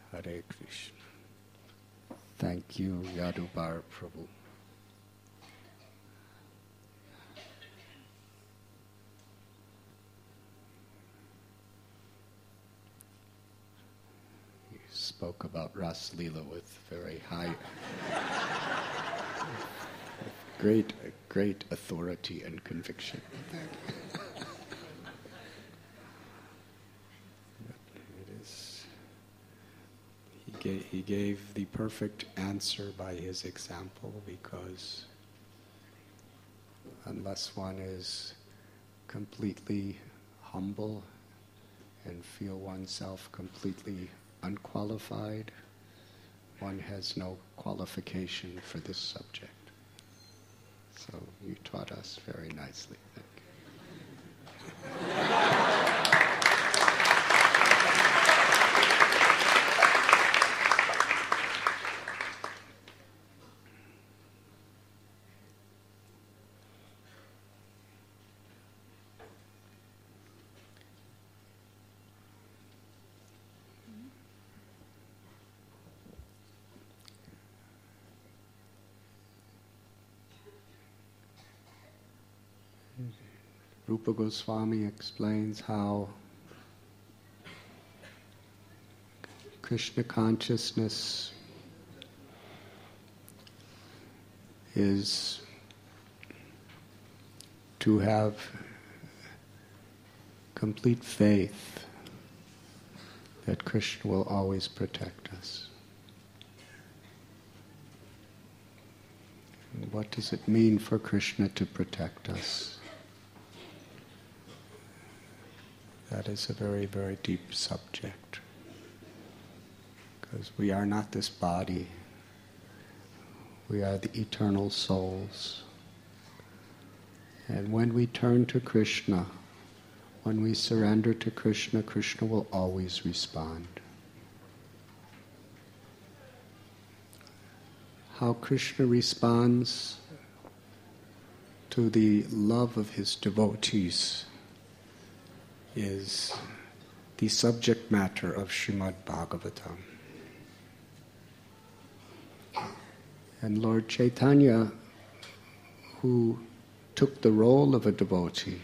Hare Krishna. Thank you, Yadubar Prabhu. You spoke about Ras Leela with very high, great authority and conviction. He gave the perfect answer by his example, because unless one is completely humble and feel oneself completely unqualified, one has no qualification for this subject. So you taught us very nicely. Thank you. Rupa Goswami explains how Krishna consciousness is to have complete faith that Krishna will always protect us. And what does it mean for Krishna to protect us? That is a very, very deep subject, because we are not this body. We are the eternal souls. And when we turn to Krishna, when we surrender to Krishna, Krishna will always respond. How Krishna responds to the love of his devotees is the subject matter of Srimad Bhagavatam. And Lord Chaitanya, who took the role of a devotee,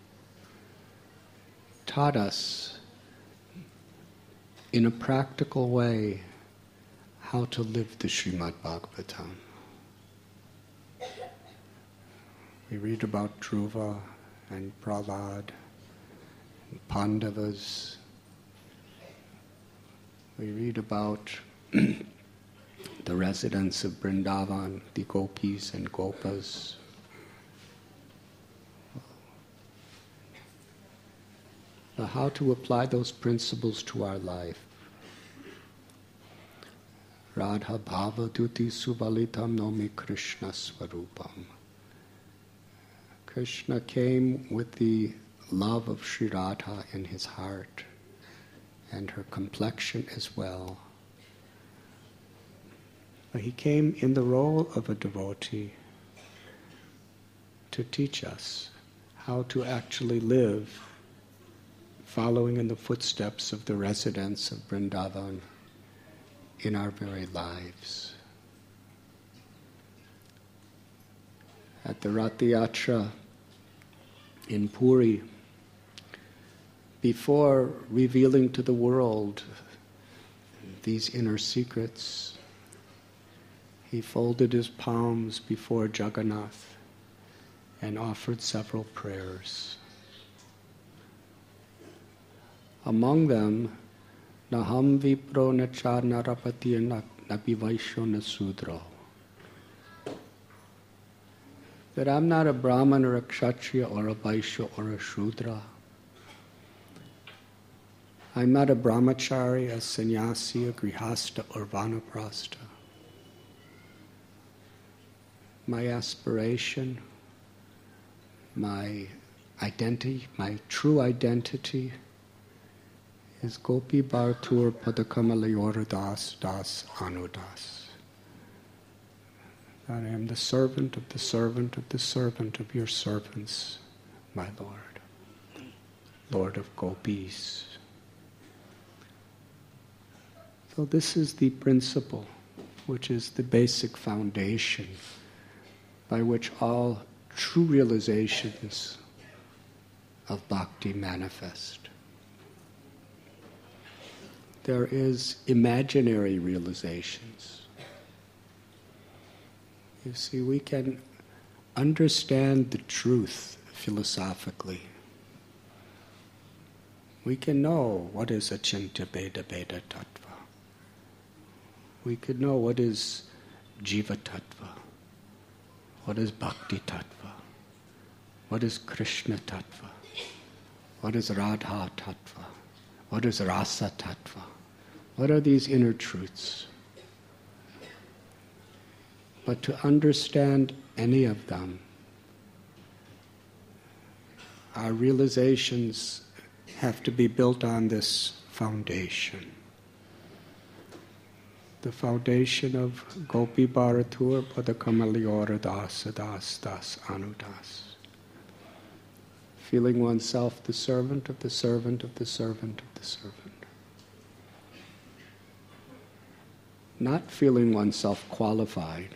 taught us in a practical way how to live the Srimad Bhagavatam. We read about Dhruva and Prahlad, Pandavas. We read about the residents of Vrindavan, the gopis and gopas. How to apply those principles to our life. Radha bhava duti subalitam nomi Krishna swarupam. Krishna came with the love of Sri Radha in his heart, and her complexion as well. But he came in the role of a devotee to teach us how to actually live following in the footsteps of the residents of Vrindavan in our very lives. At the Rath Yatra in Puri, before revealing to the world these inner secrets, he folded his palms before Jagannath and offered several prayers. Among them, Naham Vipro Nacha Narapati Napi Vaishyo Nasudro. That I'm not a Brahman or a Kshatriya or a Vaishya or a Shudra. I'm not a brahmachari, a sannyasi, a grihasta, or vanaprastha. My aspiration, my identity, my true identity is Gopi Bhartur Padakamalayora Das Das Anudas. That I am the servant of the servant of the servant of your servants, my Lord, Lord of Gopis. So this is the principle, which is the basic foundation by which all true realizations of bhakti manifest. There is imaginary realizations. You see, we can understand the truth philosophically. We can know what is Achintya Bheda Bheda Tattva. We can know what is Jiva Tattva, what is Bhakti Tattva, what is Krishna Tattva, what is Radha Tattva, what is Rasa Tattva. What are these inner truths? But to understand any of them, our realizations have to be built on this foundation. The foundation of Gopi Bharatur Padakamaliyora Dasa Das Das Anudas. Feeling oneself the servant of the servant of the servant of the servant. Not feeling oneself qualified,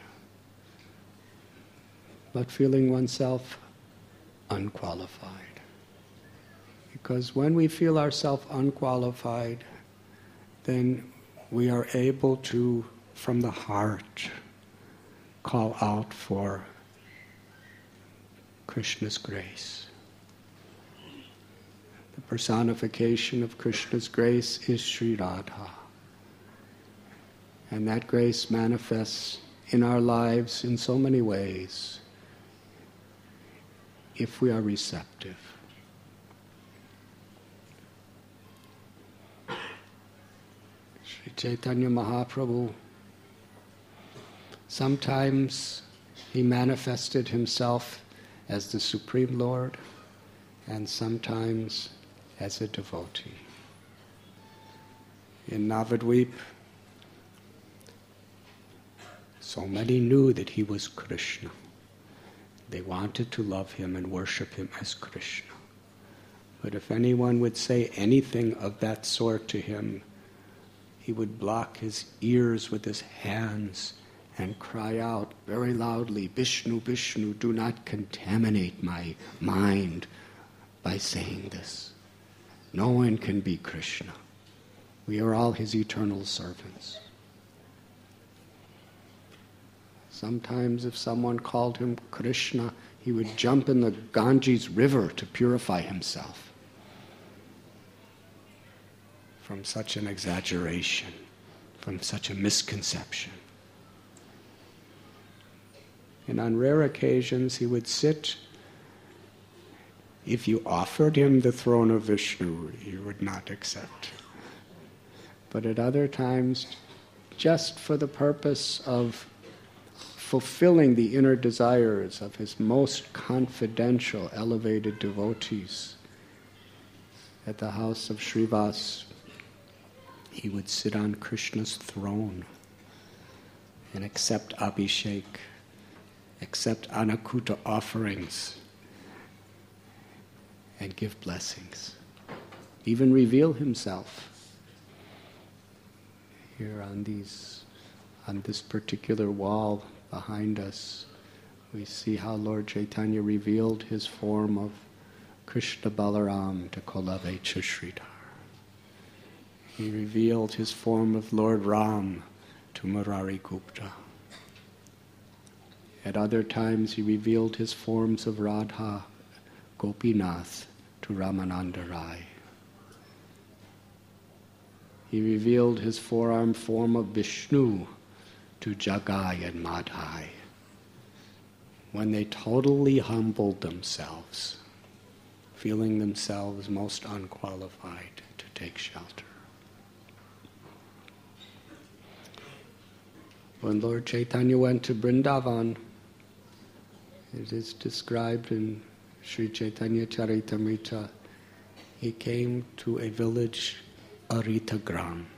but feeling oneself unqualified. Because when we feel ourselves unqualified, then we are able to, from the heart, call out for Krishna's grace. The personification of Krishna's grace is Sri Radha. And that grace manifests in our lives in so many ways if we are receptive. Sri Chaitanya Mahaprabhu, sometimes he manifested himself as the Supreme Lord and sometimes as a devotee. In Navadvip, so many knew that he was Krishna. They wanted to love him and worship him as Krishna. But if anyone would say anything of that sort to him, he would block his ears with his hands and cry out very loudly, "Vishnu, Vishnu, do not contaminate my mind by saying this. No one can be Krishna. We are all his eternal servants." Sometimes if someone called him Krishna, he would jump in the Ganges River to purify himself from such an exaggeration, from such a misconception. And on rare occasions he would sit. If you offered him the throne of Vishnu, he would not accept. But at other times, just for the purpose of fulfilling the inner desires of his most confidential, elevated devotees, at the house of Srivas, he would sit on Krishna's throne and accept abhishek, accept anakuta offerings, and give blessings. Even reveal himself. Here on this particular wall behind us, we see how Lord Chaitanya revealed his form of Krishna Balaram to Kolavecha Sridhar. He revealed his form of Lord Ram to Murari Gupta. At other times he revealed his forms of Radha Gopinath to Ramananda Rai. He revealed his forearm form of Vishnu to Jagai and Madhai, when they totally humbled themselves, feeling themselves most unqualified to take shelter. When Lord Chaitanya went to Vrindavan, it is described in Sri Chaitanya Charitamrita, he came to a village, Aritagram.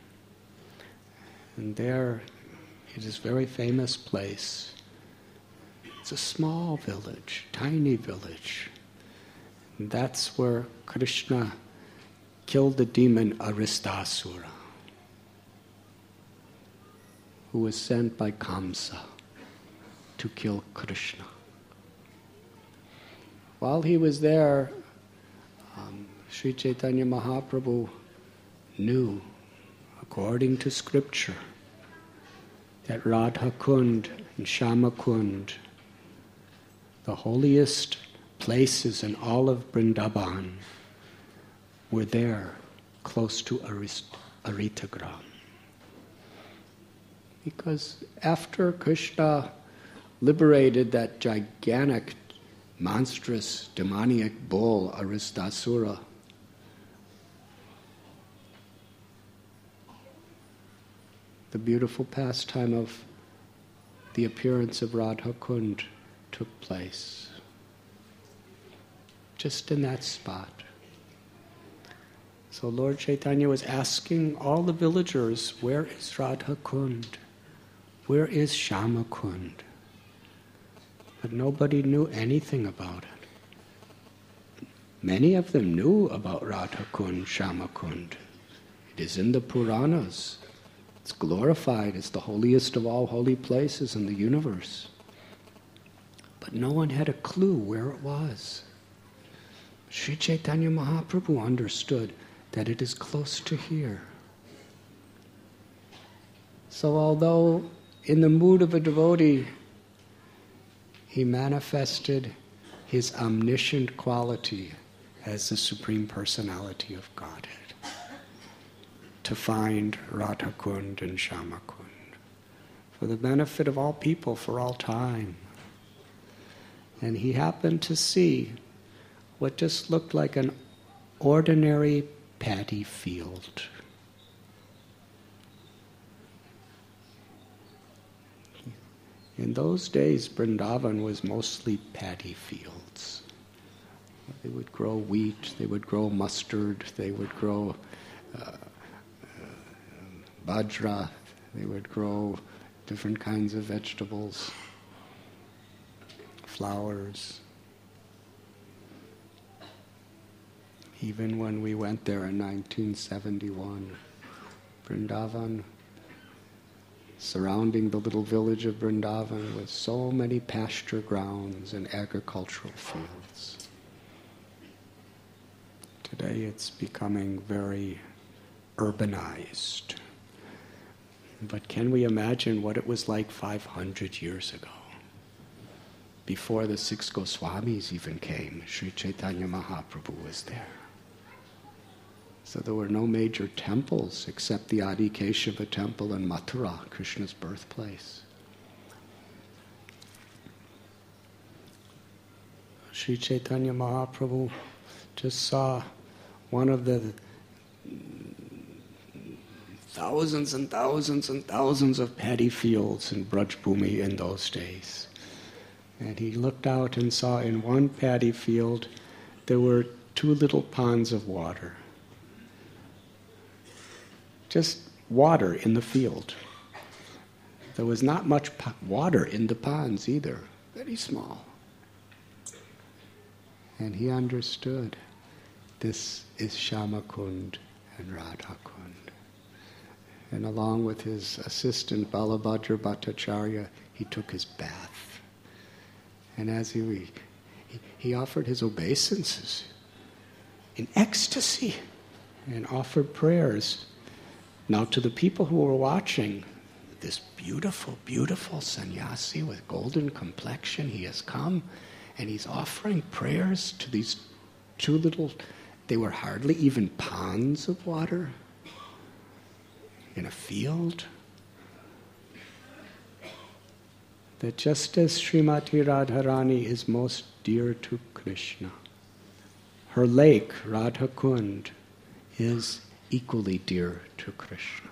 And there, it is a very famous place. It's a small village, tiny village. And that's where Krishna killed the demon Aristasura. who was sent by Kamsa to kill Krishna. While he was there, Sri Chaitanya Mahaprabhu knew, according to scripture, that Radha Kund and Shama Kund, the holiest places in all of Vrindavan, were there, close to Aritagram. Because after Krishna liberated that gigantic, monstrous, demoniac bull, Aristasura, the beautiful pastime of the appearance of Radha Kund took place. Just in that spot. So Lord Chaitanya was asking all the villagers, where is Radha Kund? Where is Shama Kund? But nobody knew anything about it. Many of them knew about Radha Kund, Shama Kund. It is in the Puranas. It's glorified as the holiest of all holy places in the universe. But no one had a clue where it was. Sri Chaitanya Mahaprabhu understood that it is close to here. So although in the mood of a devotee, he manifested his omniscient quality as the Supreme Personality of Godhead to find Radha Kund and Shama Kund for the benefit of all people for all time. And he happened to see what just looked like an ordinary paddy field. In those days, Vrindavan was mostly paddy fields. They would grow wheat, they would grow mustard, they would grow bajra, they would grow different kinds of vegetables, flowers. Even when we went there in 1971, Vrindavan, surrounding the little village of Vrindavan with so many pasture grounds and agricultural fields. Today it's becoming very urbanized. But can we imagine what it was like 500 years ago? Before the six Goswamis even came, Sri Chaitanya Mahaprabhu was there. So there were no major temples except the Adi Keshava temple in Mathura, Krishna's birthplace. Sri Chaitanya Mahaprabhu just saw one of the thousands and thousands and thousands of paddy fields in Braj Bhumi in those days. And he looked out and saw in one paddy field there were 2 little ponds of water. Just water in the field. There was not much water in the ponds either, very small. And he understood this is Shama Kund and Radha Kund. And along with his assistant Balabhadra Bhattacharya, he took his bath. And as he offered his obeisances in ecstasy and offered prayers. Now to the people who were watching, this beautiful, beautiful sannyasi with golden complexion, he has come and he's offering prayers to these 2 little, they were hardly even ponds of water in a field. That just as Srimati Radharani is most dear to Krishna, her lake, Radha Kund, is equally dear to Krishna.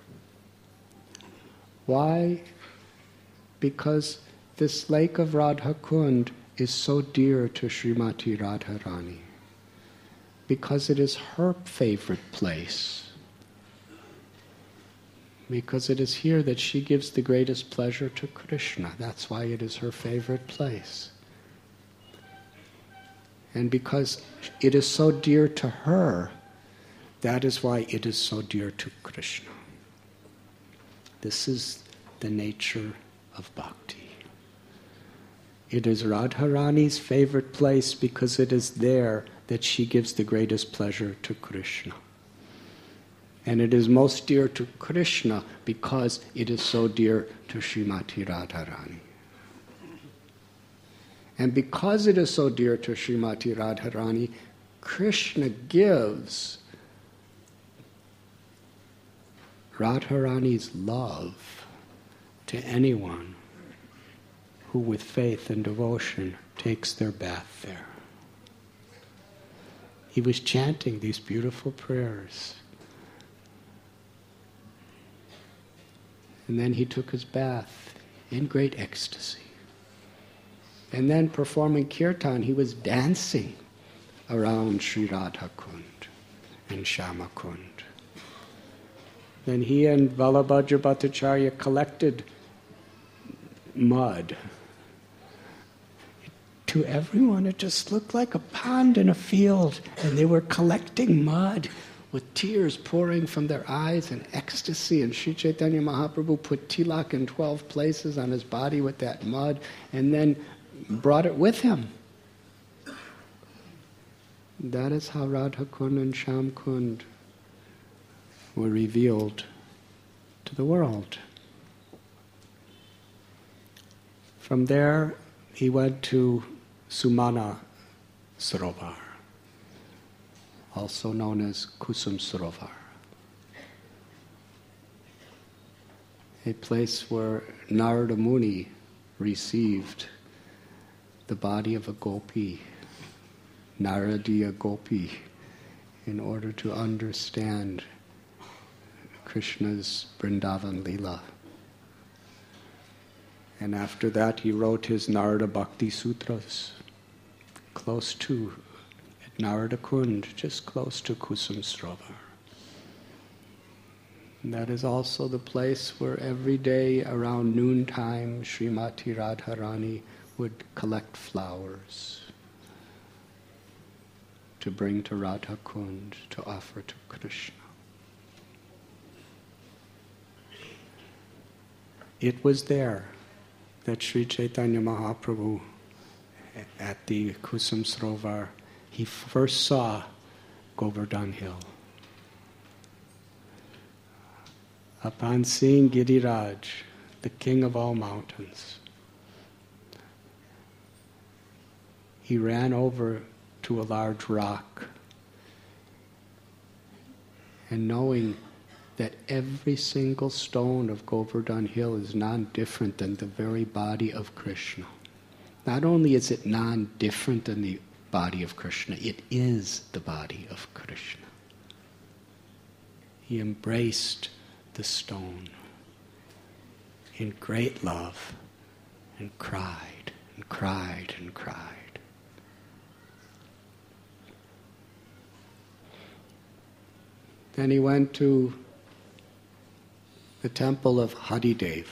Why? Because this lake of Radha Kund is so dear to Srimati Radharani. Because it is her favorite place. Because it is here that she gives the greatest pleasure to Krishna. That's why it is her favorite place. And because it is so dear to her, that is why it is so dear to Krishna. This is the nature of bhakti. It is Radharani's favorite place because it is there that she gives the greatest pleasure to Krishna. And it is most dear to Krishna because it is so dear to Srimati Radharani. And because it is so dear to Srimati Radharani, Krishna gives Radharani's love to anyone who with faith and devotion takes their bath there. He was chanting these beautiful prayers. And then he took his bath in great ecstasy. And then performing kirtan, he was dancing around Sri Radha Kund and Shama Kund. Then he and Vallabhadra Bhattacharya collected mud. To everyone, it just looked like a pond in a field, and they were collecting mud with tears pouring from their eyes in ecstasy. And Sri Chaitanya Mahaprabhu put tilak in 12 places on his body with that mud, and then brought it with him. That is how Radha Kund and Sham Kund were revealed to the world. From there, he went to Sumana Sarovar, also known as Kusum Sarovar, a place where Narada Muni received the body of a gopi, Naradiya gopi, in order to understand Krishna's Vrindavan Leela. And after that he wrote his Narada Bhakti Sutras, close to, at Narada Kund, just close to Kusum Sarovar. And that is also the place where every day around noontime Srimati Radharani would collect flowers to bring to Radha Kund to offer to Krishna. It was there that Sri Chaitanya Mahaprabhu, at the Kusum Sarovar, he first saw Govardhan Hill. Upon seeing Giriraj, the king of all mountains, he ran over to a large rock, and knowing that every single stone of Govardhan Hill is non-different than the very body of Krishna. Not only is it non-different than the body of Krishna, it is the body of Krishna. He embraced the stone in great love and cried and cried and cried. Then he went to the temple of Hadidev.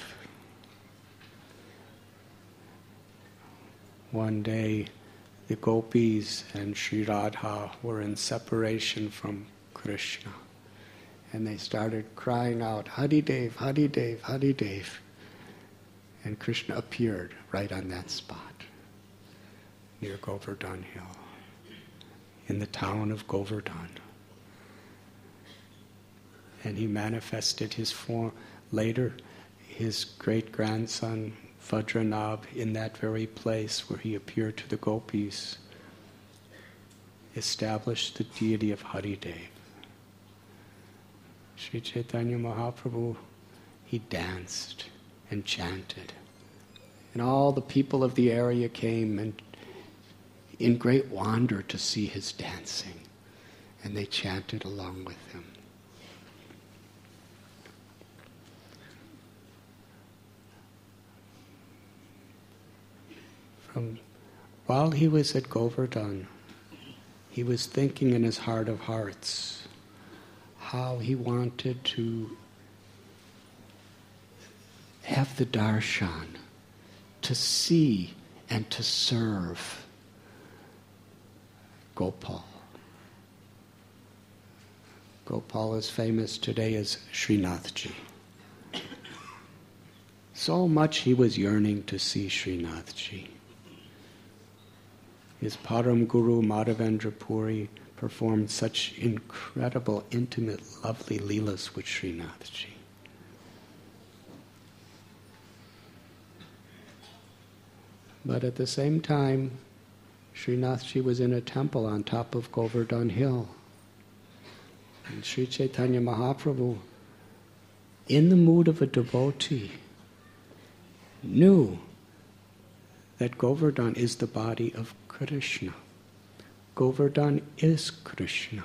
One day, the gopis and Sri Radha were in separation from Krishna, and they started crying out, Hadidev, Hadidev, Hadidev. And Krishna appeared right on that spot, near Govardhan Hill, in the town of Govardhan. And he manifested his form later, his great-grandson Vajranabh, in that very place where he appeared to the gopis, established the deity of Haridev. Sri Chaitanya Mahaprabhu, he danced and chanted. And all the people of the area came and in great wonder to see his dancing. And they chanted along with him. While he was at Govardhan, he was thinking in his heart of hearts how he wanted to have the darshan, to see and to serve Gopal. Gopal is famous today as Srinathji. So much he was yearning to see Srinathji. His Param Guru Madhavendra Puri performed such incredible, intimate, lovely leelas with Srinathji. But at the same time, Srinathji was in a temple on top of Govardhan Hill. And Sri Chaitanya Mahaprabhu, in the mood of a devotee, knew that Govardhan is the body of Krishna. Govardhan is Krishna.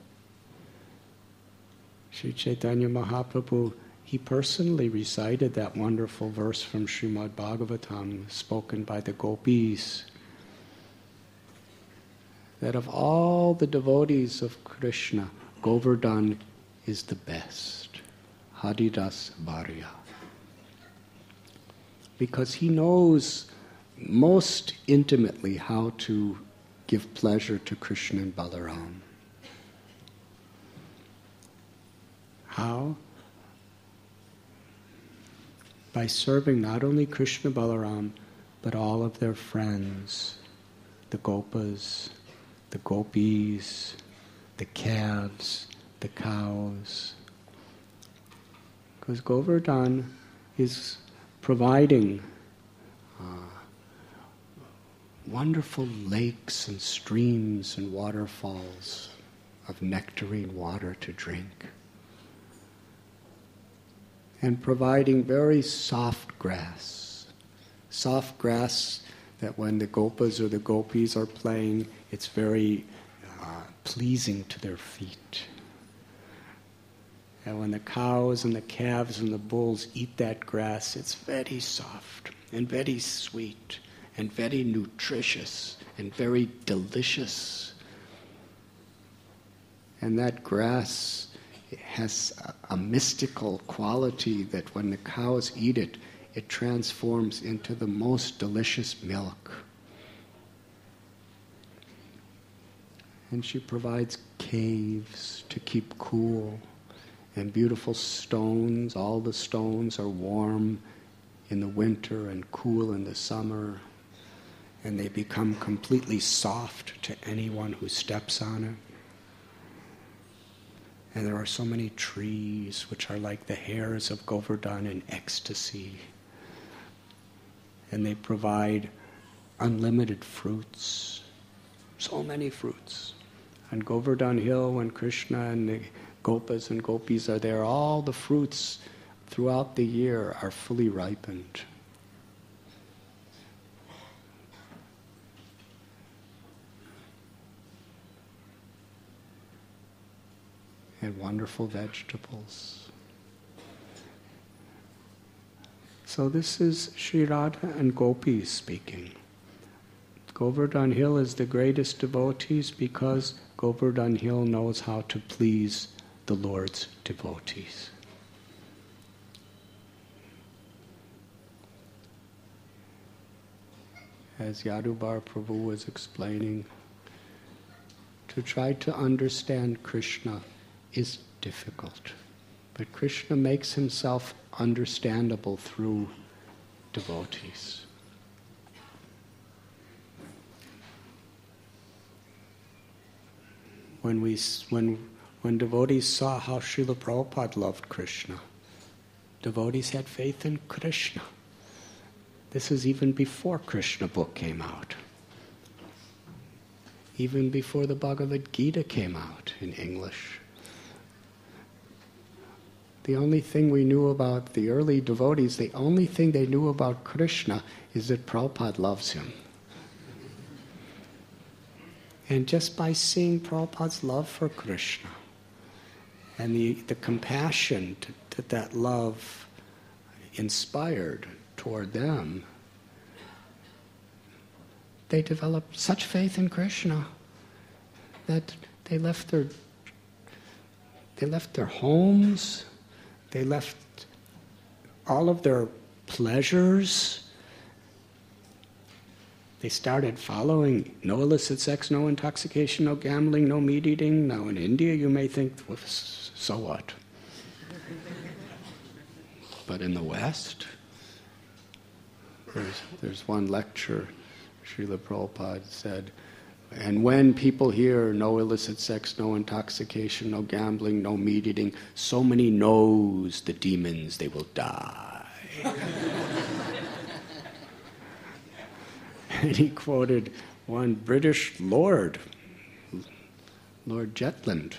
Sri Chaitanya Mahaprabhu, he personally recited that wonderful verse from Srimad Bhagavatam, spoken by the gopis, that of all the devotees of Krishna, Govardhan is the best. Haridas Bharya. Because he knows most intimately how to give pleasure to Krishna and Balaram. How? By serving not only Krishna Balaram, but all of their friends, the gopas, the gopis, the calves, the cows. Because Govardhan is providing wonderful lakes and streams and waterfalls of nectarine water to drink, and providing very soft grass that when the gopas or the gopis are playing, it's very pleasing to their feet. And when the cows and the calves and the bulls eat that grass, it's very soft and very sweet and very nutritious and very delicious. And that grass has a mystical quality that when the cows eat it, it transforms into the most delicious milk. And she provides caves to keep cool and beautiful stones. All the stones are warm in the winter and cool in the summer. And they become completely soft to anyone who steps on it. And there are so many trees which are like the hairs of Govardhan in ecstasy. And they provide unlimited fruits, so many fruits. On Govardhan Hill, when Krishna and the gopas and gopis are there, all the fruits throughout the year are fully ripened. And wonderful vegetables. So this is Sri Radha and gopis speaking. Govardhan Hill is the greatest devotees because Govardhan Hill knows how to please the Lord's devotees. As Yadubar Prabhu was explaining, to try to understand Krishna is difficult. But Krishna makes himself understandable through devotees. When devotees saw how Srila Prabhupada loved Krishna, devotees had faith in Krishna. This is even before Krishna book came out. Even before the Bhagavad Gita came out in English. The only thing we knew about the early devotees, the only thing they knew about Krishna is that Prabhupada loves him. And just by seeing Prabhupada's love for Krishna and the compassion that love inspired toward them, they developed such faith in Krishna that they left their homes, they left all of their pleasures. They started following no illicit sex, no intoxication, no gambling, no meat eating. Now in India you may think, well, so what? But in the West, There's one lecture, Srila Prabhupada said, and when people hear no illicit sex, no intoxication, no gambling, no meat eating, so many no's, the demons, they will die. And he quoted one British lord, Lord Jetland.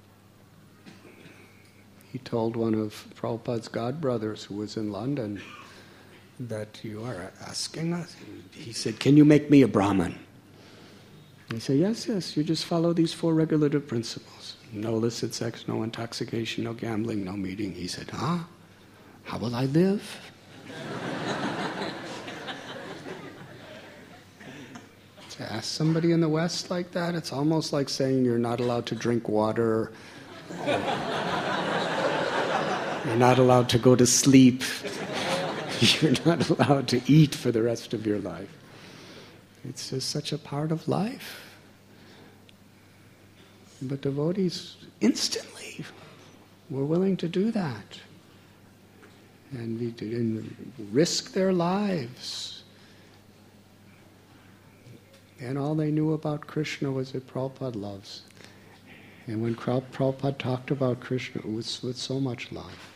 He told one of Prabhupada's godbrothers who was in London that you are asking us. He said, "Can you make me a Brahmin?" He said, yes, you just follow these 4 regulative principles. No illicit sex, no intoxication, no gambling, no meat eating. He said, how will I live? To ask somebody in the West like that, it's almost like saying you're not allowed to drink water, you're not allowed to go to sleep, you're not allowed to eat for the rest of your life. It's just such a part of life. But devotees instantly were willing to do that. And risk their lives. And all they knew about Krishna was that Prabhupada loves. And when Prabhupada talked about Krishna, it was with so much love.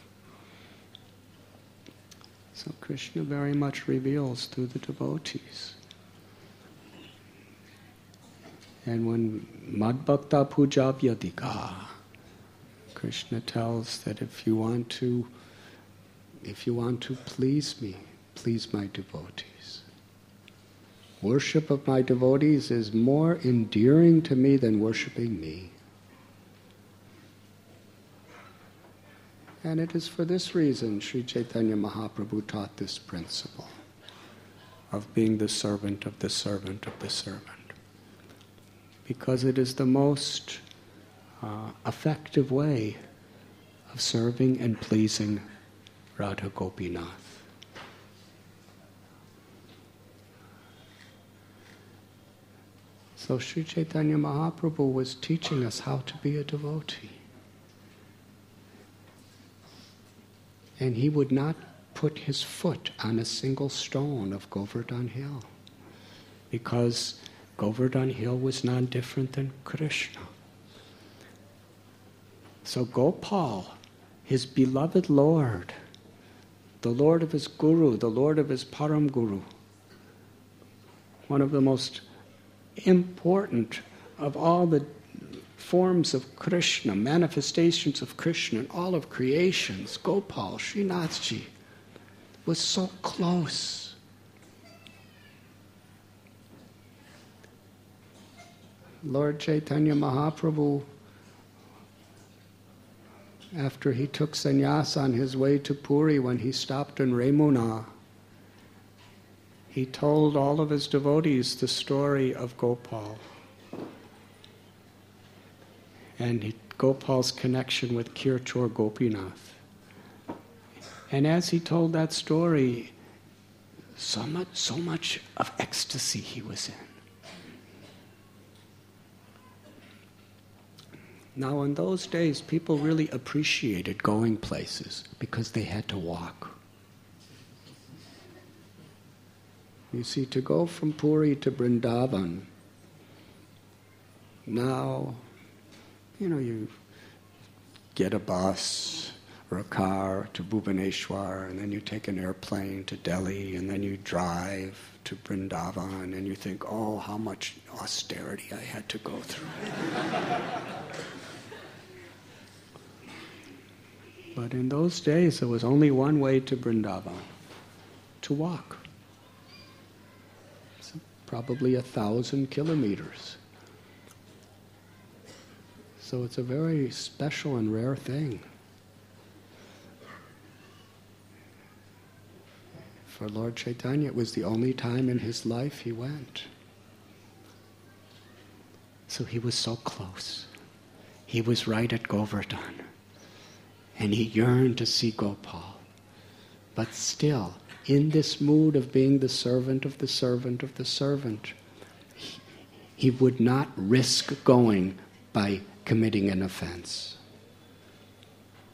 So Krishna very much reveals through the devotees. And when Madbhakta Puja Vyadika, Krishna tells that if you want to please me, please my devotees. Worship of my devotees is more endearing to me than worshipping me. And it is for this reason Sri Chaitanya Mahaprabhu taught this principle of being the servant of the servant of the servant. Because it is the most effective way of serving and pleasing Radha Gopinath. So Sri Chaitanya Mahaprabhu was teaching us how to be a devotee. And he would not put his foot on a single stone of Govardhan Hill, because Govardhan Hill was none different than Krishna. So Gopal, his beloved Lord, the Lord of his Guru, the Lord of his Param Guru, one of the most important of all the forms of Krishna, manifestations of Krishna in all of creations, Gopal, Srinathji, was so close. Lord Chaitanya Mahaprabhu, after he took sannyas on his way to Puri, when he stopped in Remuna, he told all of his devotees the story of Gopal and Gopal's connection with Kirchur Gopinath. And as he told that story, so much of ecstasy he was in. Now, in those days, people really appreciated going places because they had to walk. You see, to go from Puri to Vrindavan, now, you get a bus or a car to Bhubaneswar, and then you take an airplane to Delhi, and then you drive to Vrindavan, and you think, oh, how much austerity I had to go through. But in those days, there was only one way to Vrindavan, to walk. So probably 1,000 kilometers. So it's a very special and rare thing. For Lord Chaitanya, it was the only time in his life he went. So he was so close. He was right at Govardhan. And he yearned to see Gopal. But still, in this mood of being the servant of the servant of the servant, he would not risk going by committing an offense.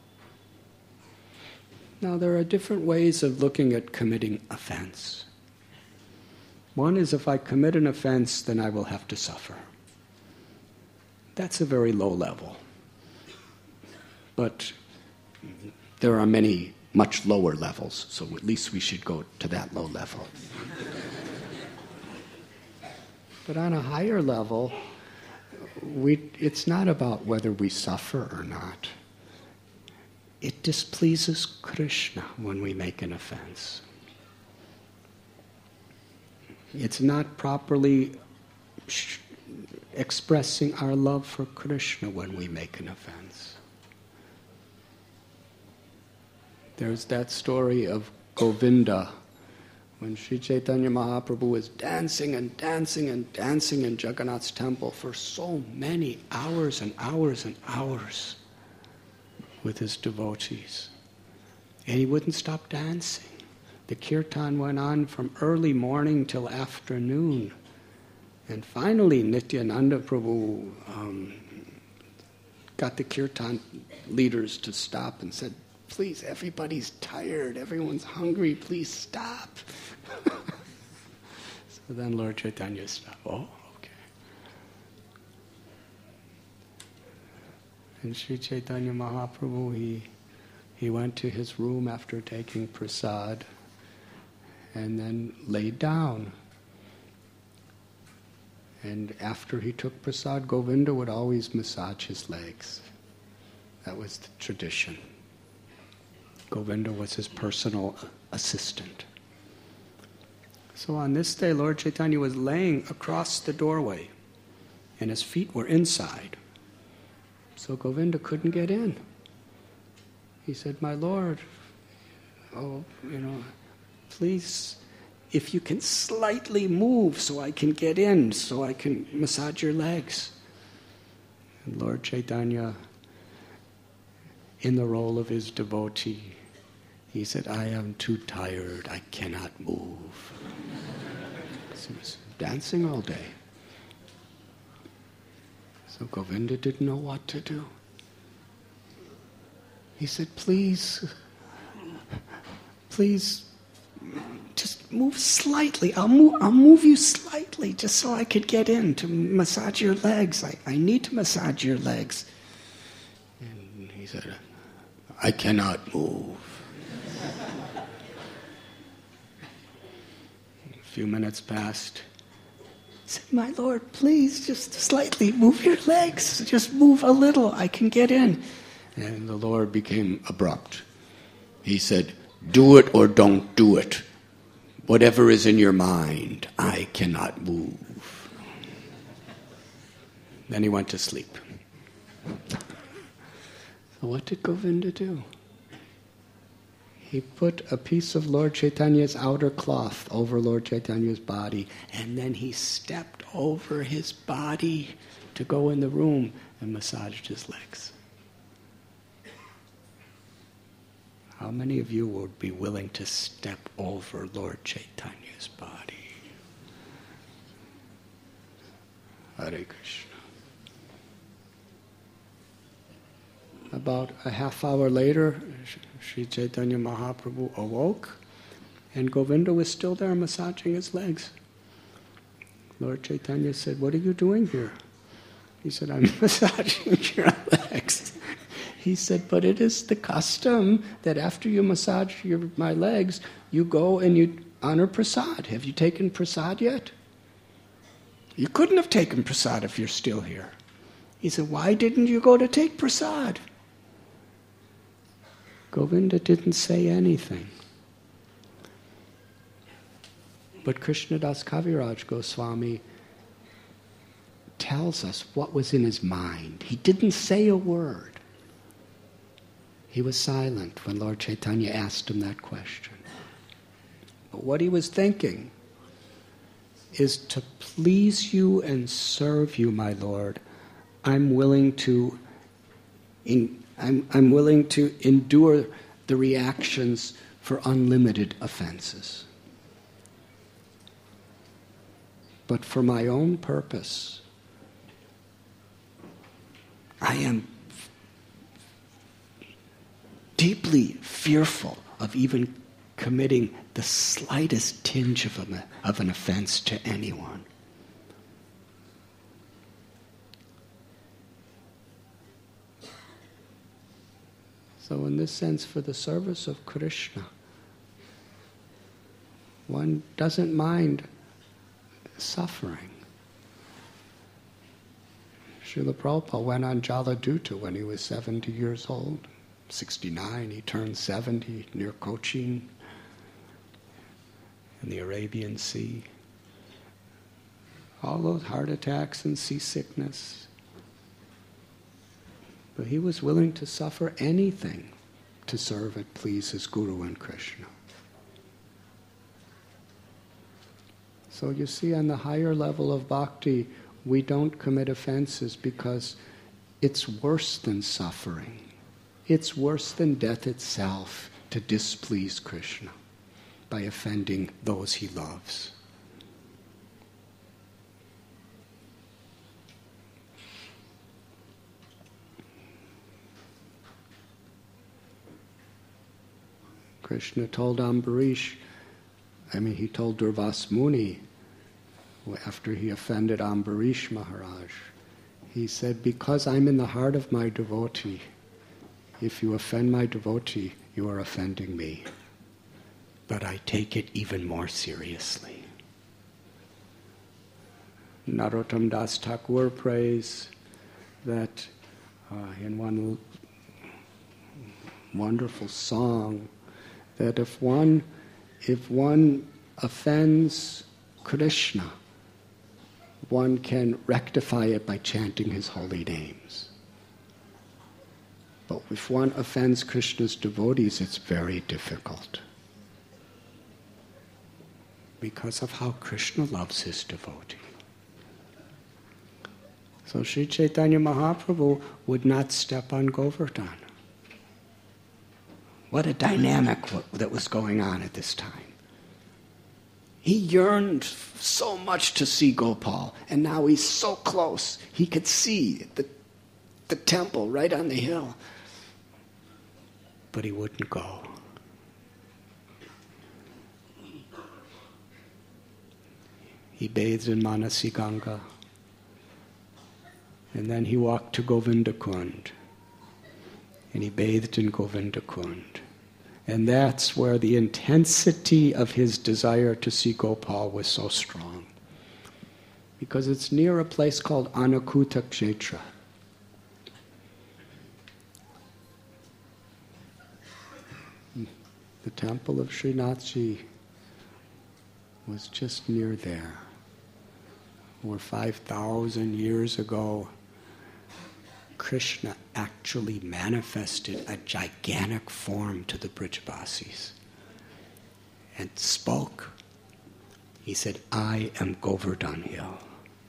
Now, there are different ways of looking at committing offense. One is, if I commit an offense, then I will have to suffer. That's a very low level. But there are many much lower levels, so at least we should go to that low level. But on a higher level, it's not about whether we suffer or not. It displeases Krishna when we make an offense. It's not properly expressing our love for Krishna when we make an offense. There's that story of Govinda, when Sri Chaitanya Mahaprabhu was dancing and dancing and dancing in Jagannath's temple for so many hours and hours and hours with his devotees. And he wouldn't stop dancing. The kirtan went on from early morning till afternoon. And finally, Nityananda Prabhu got the kirtan leaders to stop and said, "Please, everybody's tired, everyone's hungry, please stop." So then Lord Chaitanya stopped. Oh, okay. And Sri Chaitanya Mahaprabhu, he went to his room after taking prasad and then laid down. And after he took prasad, Govinda would always massage his legs. That was the tradition. Govinda was his personal assistant. So on this day, Lord Chaitanya was laying across the doorway, and his feet were inside. So Govinda couldn't get in. He said, "My Lord, please, if you can slightly move so I can get in, so I can massage your legs." And Lord Chaitanya, in the role of his devotee, he said, "I am too tired, I cannot move." So he was dancing all day. So Govinda didn't know what to do. He said, please, just move slightly. I'll move you slightly just so I could get in to massage your legs. I need to massage your legs." And he said, "I cannot move." A few minutes passed. He said, "My Lord, please just slightly move your legs. Just move a little. I can get in." And the Lord became abrupt. He said, "Do it or don't do it. Whatever is in your mind, I cannot move." Then he went to sleep. So what did Govinda do? He put a piece of Lord Chaitanya's outer cloth over Lord Chaitanya's body, and then he stepped over his body to go in the room and massaged his legs. How many of you would be willing to step over Lord Chaitanya's body? Hare Krishna. About a half hour later, Sri Chaitanya Mahaprabhu awoke, and Govinda was still there massaging his legs. Lord Chaitanya said, "What are you doing here?" He said, "I'm massaging your legs." He said, "But it is the custom that after you massage my legs, you go and you honor prasad. Have you taken prasad yet?" "You couldn't have taken prasad if you're still here." He said, "Why didn't you go to take prasad?" Govinda didn't say anything. But Krishnadas Kaviraj Goswami tells us what was in his mind. He didn't say a word. He was silent when Lord Chaitanya asked him that question. But what he was thinking is, to please you and serve you, my Lord, I'm willing to endure the reactions for unlimited offenses. But for my own purpose, I am deeply fearful of even committing the slightest tinge of an offense to anyone. So in this sense, for the service of Krishna, one doesn't mind suffering. Srila Prabhupada went on Jaladuta when he was 70 years old. 69, he turned 70 near Cochin in the Arabian Sea. All those heart attacks and seasickness. But he was willing to suffer anything to serve and please his Guru and Krishna. So you see, on the higher level of bhakti, we don't commit offenses because it's worse than suffering. It's worse than death itself to displease Krishna by offending those he loves. Krishna told Ambarish, he told Durvas Muni, after he offended Ambarish Maharaj, he said, because I'm in the heart of my devotee, if you offend my devotee, you are offending me. But I take it even more seriously. Narottam Das Thakur prays that in one wonderful song, that if one offends Krishna, one can rectify it by chanting his holy names. But if one offends Krishna's devotees, it's very difficult. Because of how Krishna loves his devotee. So Sri Chaitanya Mahaprabhu would not step on Govardhan. What a dynamic that was going on at this time. He yearned so much to see Gopal, and now he's so close. He could see the temple right on the hill. But he wouldn't go. He bathed in Manasi Ganga, and then he walked to Govinda Kund, and he bathed in Govinda Kund. And that's where the intensity of his desire to see Gopal was so strong. Because it's near a place called Anakuta Kshetra. The temple of Srinathji was just near there, where 5,000 years ago, Krishna actually manifested a gigantic form to the Brijabasis and spoke. He said, I am Govardhan Hill.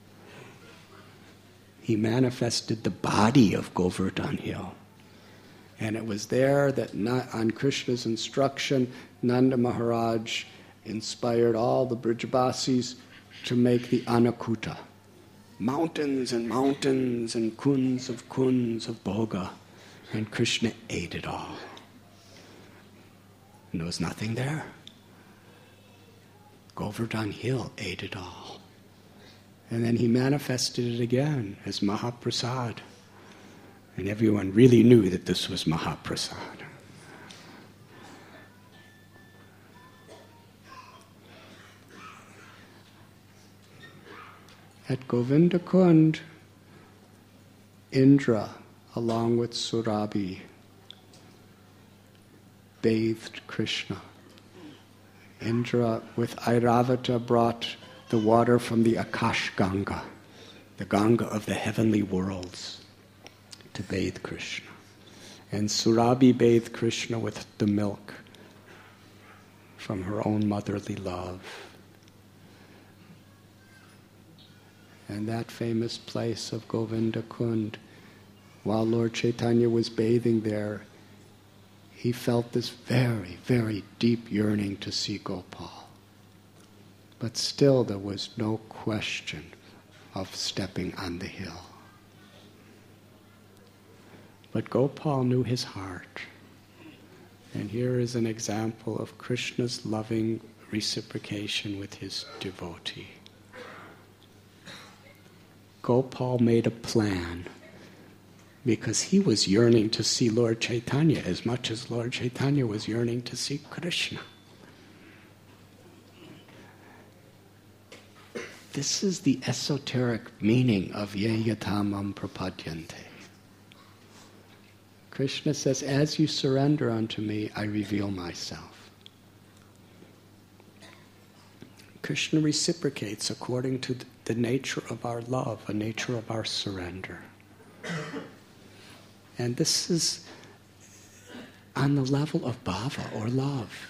He manifested the body of Govardhan Hill. And it was there that, on Krishna's instruction, Nanda Maharaj inspired all the Brijabasis to make the Anakuta. Mountains and mountains and kunds of bhoga. And Krishna ate it all. And there was nothing there. Govardhan Hill ate it all. And then he manifested it again as Mahaprasad. And everyone really knew that this was Mahaprasad. At Govinda Kund, Indra, along with Surabhi, bathed Krishna. Indra, with Airavata, brought the water from the Akash Ganga, the Ganga of the heavenly worlds, to bathe Krishna. And Surabhi bathed Krishna with the milk from her own motherly love. And that famous place of Govinda Kund, while Lord Chaitanya was bathing there, he felt this very, very deep yearning to see Gopal. But still there was no question of stepping on the hill. But Gopal knew his heart. And here is an example of Krishna's loving reciprocation with his devotee. Gopal made a plan because he was yearning to see Lord Chaitanya as much as Lord Chaitanya was yearning to see Krishna. This is the esoteric meaning of ye yatamam prapadyante. Krishna says, as you surrender unto me, I reveal myself. Krishna reciprocates according to the nature of our love, the nature of our surrender. And this is on the level of bhava, or love.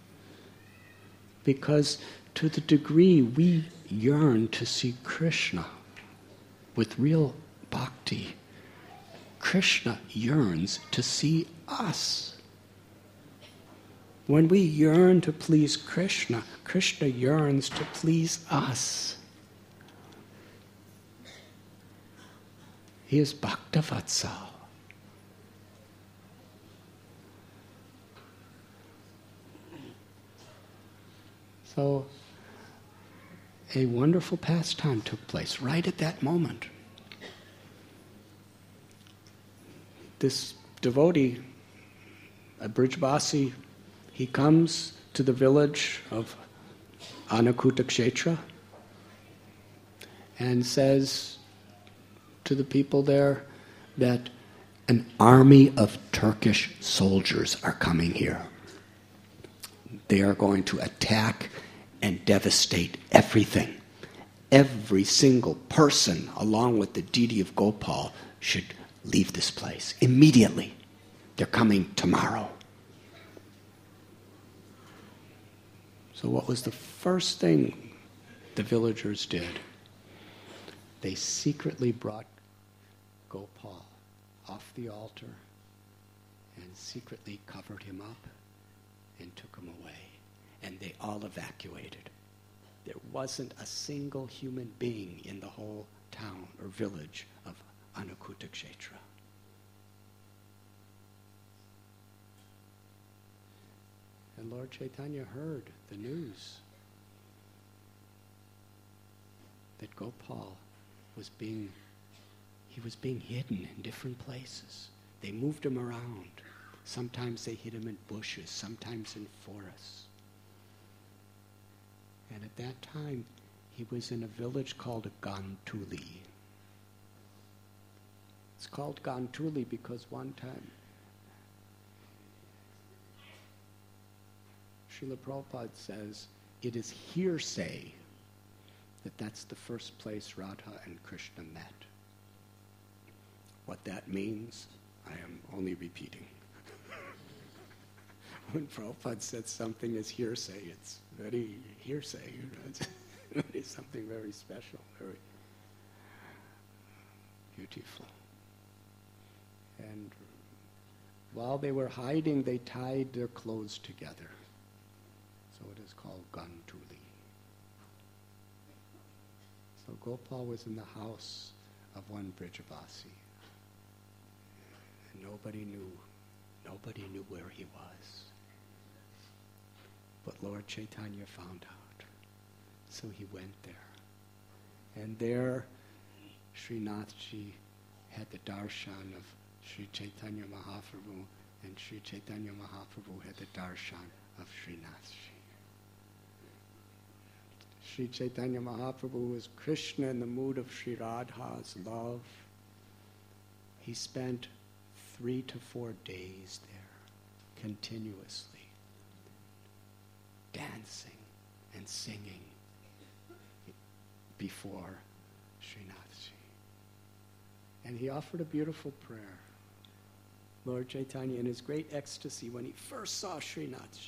Because to the degree we yearn to see Krishna with real bhakti, Krishna yearns to see us. When we yearn to please Krishna, Krishna yearns to please us. He is Bhaktavatsal. So, a wonderful pastime took place right at that moment. This devotee, a Brijvasi, he comes to the village of Anakuta Kshetra and says to the people there that an army of Turkish soldiers are coming here. They are going to attack and devastate everything. Every single person, along with the deity of Gopal, should leave this place immediately. They're coming tomorrow. So what was the first thing the villagers did? They secretly brought Gopal off the altar and secretly covered him up and took him away. And they all evacuated. There wasn't a single human being in the whole town or village of Anakuta Kshetra. And Lord Chaitanya heard the news that Gopal was being hidden in different places. They moved him around. Sometimes they hid him in bushes, sometimes in forests. And at that time, he was in a village called Gantuli. It's called Gantuli because one time Srila Prabhupada says it is hearsay that that's the first place Radha and Krishna met. What that means, I am only repeating. When Prabhupada said something is hearsay, it's very hearsay. It's something very special, very beautiful. And while they were hiding, they tied their clothes together. So it is called Gantuli. So Gopal was in the house of one Brijavasi. And nobody knew where he was. But Lord Chaitanya found out. So he went there. And there, Srinathji had the darshan of Sri Chaitanya Mahaprabhu, and Sri Chaitanya Mahaprabhu had the darshan of Srinathji. Sri Chaitanya Mahaprabhu was Krishna in the mood of Sri Radha's love. He spent 3 to 4 days there, continuously, dancing and singing before Srinathji. And he offered a beautiful prayer. Lord Chaitanya, in his great ecstasy, when he first saw Srinathji,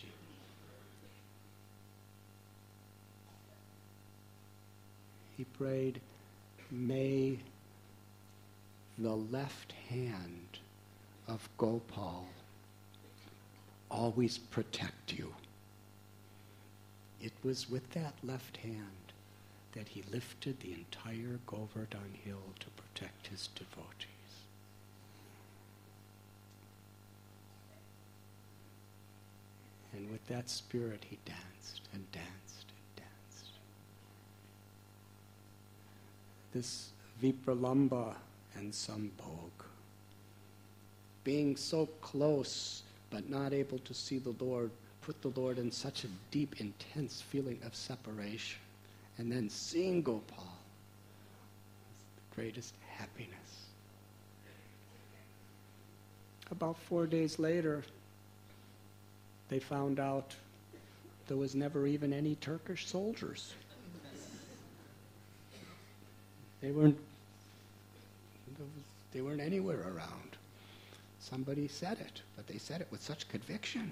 he prayed, may the left hand of Gopal always protect you. It was with that left hand that he lifted the entire Govardhan hill to protect his devotees. And with that spirit, he danced and danced and danced. This Vipralamba and Sambhog, being so close but not able to see the Lord, put the Lord in such a deep, intense feeling of separation. And then seeing Gopal was the greatest happiness. About 4 days later, they found out there was never even any Turkish soldiers. They weren't anywhere around. Somebody said it, but they said it with such conviction.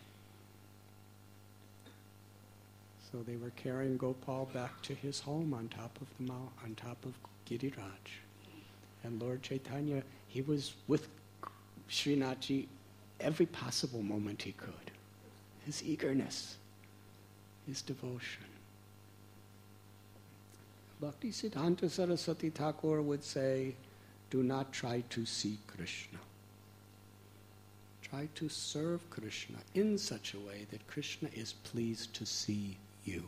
So they were carrying Gopal back to his home on top of the mountain, on top of Giriraj. And Lord Chaitanya, he was with Srinathji every possible moment he could. His eagerness, his devotion. Bhaktisiddhanta Saraswati Thakur would say, do not try to see Krishna. Try to serve Krishna in such a way that Krishna is pleased to see you.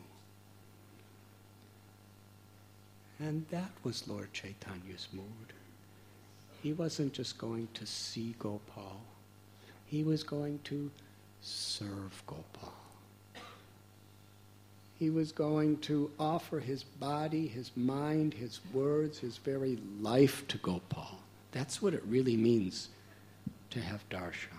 And that was Lord Chaitanya's mood. He wasn't just going to see Gopal. He was going to serve Gopal. He was going to offer his body, his mind, his words, his very life to Gopal. That's what it really means to have darshan.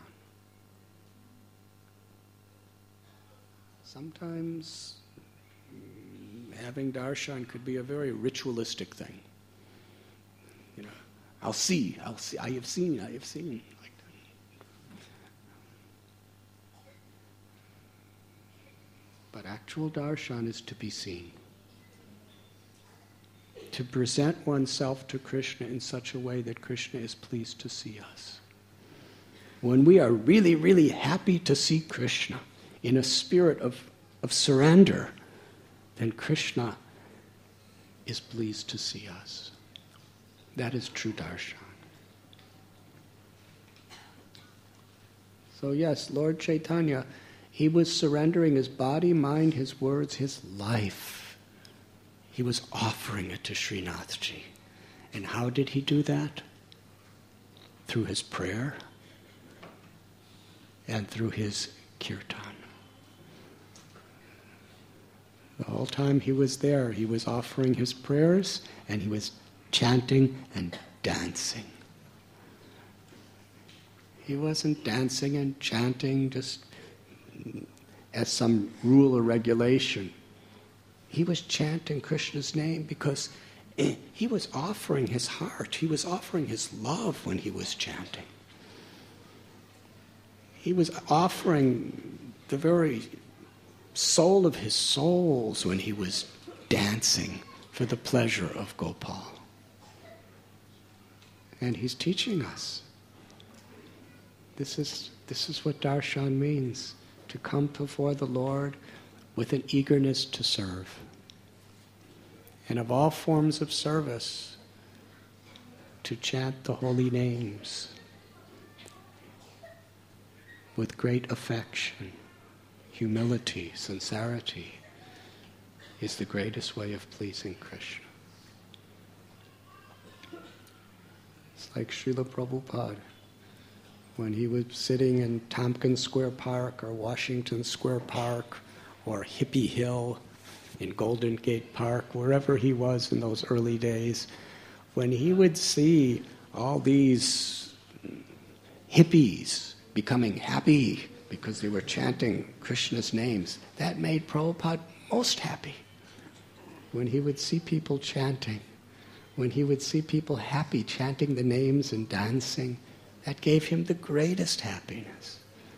Sometimes having darshan could be a very ritualistic thing. You know, I have seen. Like that. But actual darshan is to be seen. To present oneself to Krishna in such a way that Krishna is pleased to see us. When we are really, really happy to see Krishna in a spirit of surrender, then Krishna is pleased to see us. That is true darshan. So yes, Lord Chaitanya, he was surrendering his body, mind, his words, his life. He was offering it to Srinathji. And how did he do that? Through his prayer and through his kirtan. The whole time he was there, he was offering his prayers and he was chanting and dancing. He wasn't dancing and chanting just as some rule or regulation. He was chanting Krishna's name because he was offering his heart. He was offering his love when he was chanting. He was offering the very soul of his souls when he was dancing for the pleasure of Gopal. And he's teaching us. This is what darshan means, to come before the Lord with an eagerness to serve. And of all forms of service, to chant the holy names with great affection, humility, sincerity, is the greatest way of pleasing Krishna. It's like Srila Prabhupada, when he was sitting in Tompkins Square Park or Washington Square Park or Hippie Hill in Golden Gate Park, wherever he was in those early days, when he would see all these hippies becoming happy because they were chanting Krishna's names, that made Prabhupada most happy. When he would see people chanting, when he would see people happy chanting the names and dancing, that gave him the greatest happiness.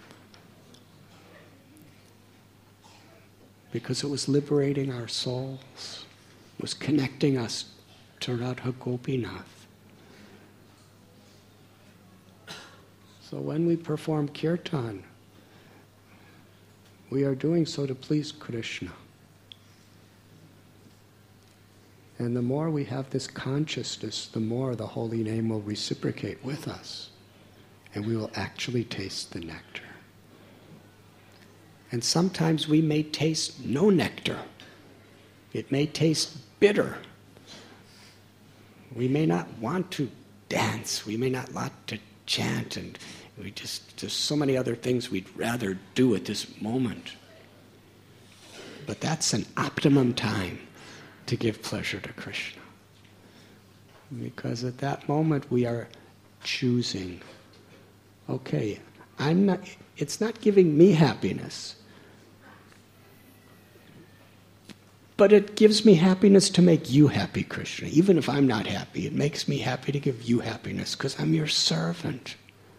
Because it was liberating our souls. It was connecting us to Radha Gopinath. So when we perform kirtan, we are doing so to please Krishna. And the more we have this consciousness, the more the holy name will reciprocate with us. And we will actually taste the nectar. And sometimes we may taste no nectar. It may taste bitter. We may not want to dance. We may not want to chant. And there's so many other things we'd rather do at this moment. But that's an optimum time to give pleasure to Krishna. Because at that moment we are choosing, okay, it's not giving me happiness, but it gives me happiness to make you happy, Krishna. Even if I'm not happy, it makes me happy to give you happiness because I'm your servant.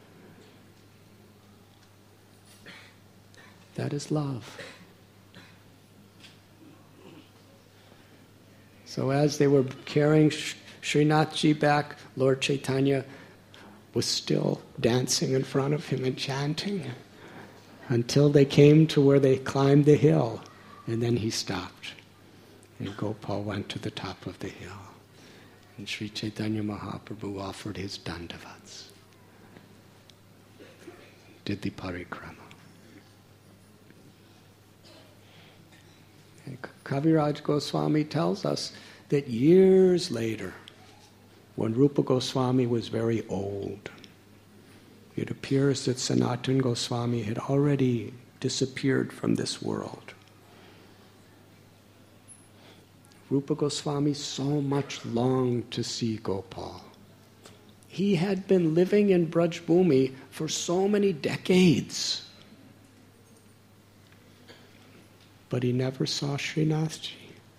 That is love. So as they were carrying Srinathji back, Lord Chaitanya was still dancing in front of him and chanting until they came to where they climbed the hill, and then he stopped. And Gopal went to the top of the hill, and Sri Chaitanya Mahaprabhu offered his dandavats, did the parikrama. And Kaviraj Goswami tells us that years later, when Rupa Goswami was very old, it appears that Sanatana Goswami had already disappeared from this world. Rupa Goswami so much longed to see Gopal. He had been living in Braj Bhumi for so many decades, but he never saw Srinathji.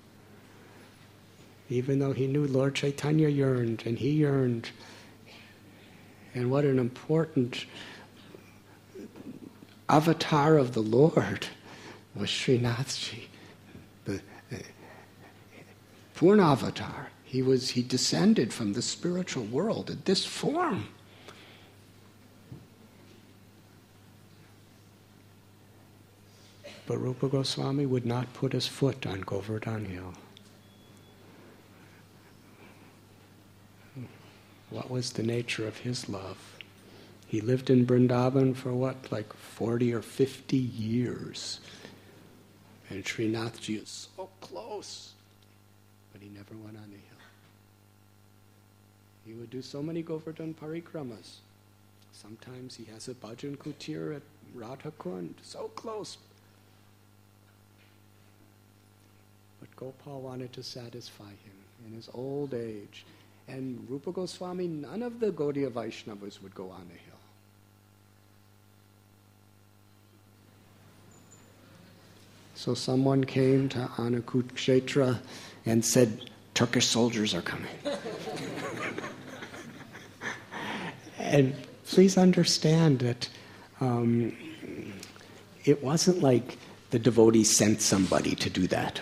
Even though he knew Lord Chaitanya yearned, and he yearned. And what an important avatar of the Lord was Srinathji, the Purna avatar. He descended from the spiritual world in this form. But Rupa Goswami would not put his foot on Govardhan Hill. What was the nature of his love? He lived in Vrindavan for like 40 or 50 years. And Srinathji is so close, but he never went on the hill. He would do so many Govardhan parikramas. Sometimes he has a bhajan kutir at Radha Kund, so close. But Gopal wanted to satisfy him in his old age. And Rupa Goswami, none of the Gaudiya Vaishnavas would go on the hill. So someone came to Anukut Kshetra and said, Turkish soldiers are coming. And please understand that it wasn't like the devotees sent somebody to do that.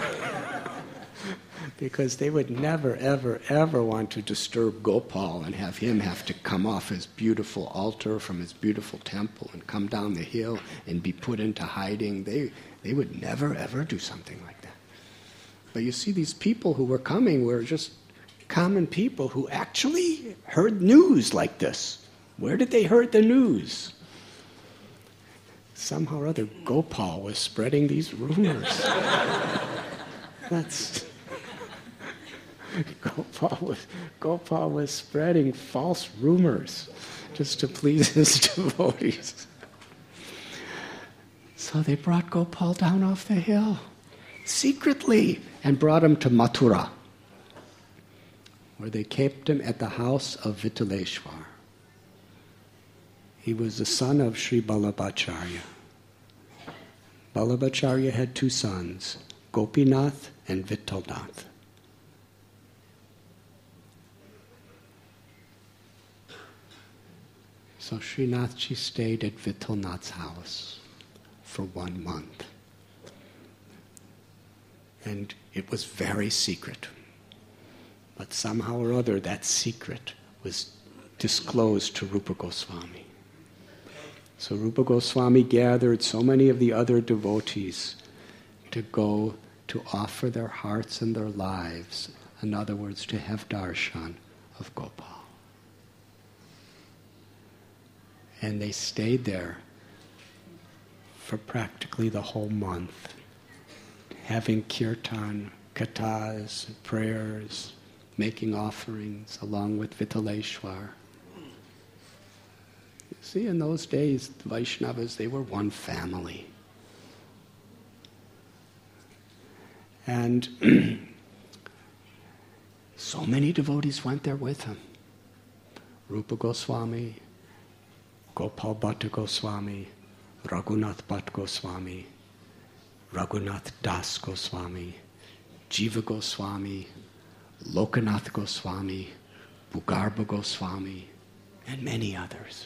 Because they would never, ever, ever want to disturb Gopal and have him have to come off his beautiful altar from his beautiful temple and come down the hill and be put into hiding. They would never, ever do something like that. But you see, these people who were coming were just common people who actually heard news like this. Where did they hear the news? Somehow or other, Gopal was spreading these rumors. Gopal was spreading false rumors just to please his devotees. So they brought Gopal down off the hill secretly and brought him to Mathura, where they kept him at the house of Vittaleshwar. He was the son of Sri Ballabhacharya. Ballabhacharya had two sons, Gopinath and Vittalnath. So Srinathji stayed at Vittalnath's house for 1 month. And it was very secret. But somehow or other, that secret was disclosed to Rupa Goswami. So Rupa Goswami gathered so many of the other devotees to go to offer their hearts and their lives, in other words, to have darshan of Gopal. And they stayed there for practically the whole month, having kirtan, kathas, prayers, making offerings along with Vitaleshwar. You see, in those days, the Vaishnavas, they were one family. And so many devotees went there with him. Rupa Goswami, Gopal Bhatta Goswami, Raghunath Bhatt Goswami, Raghunath Das Goswami, Jiva Goswami, Lokanath Goswami, Bhugarbha Goswami, and many others.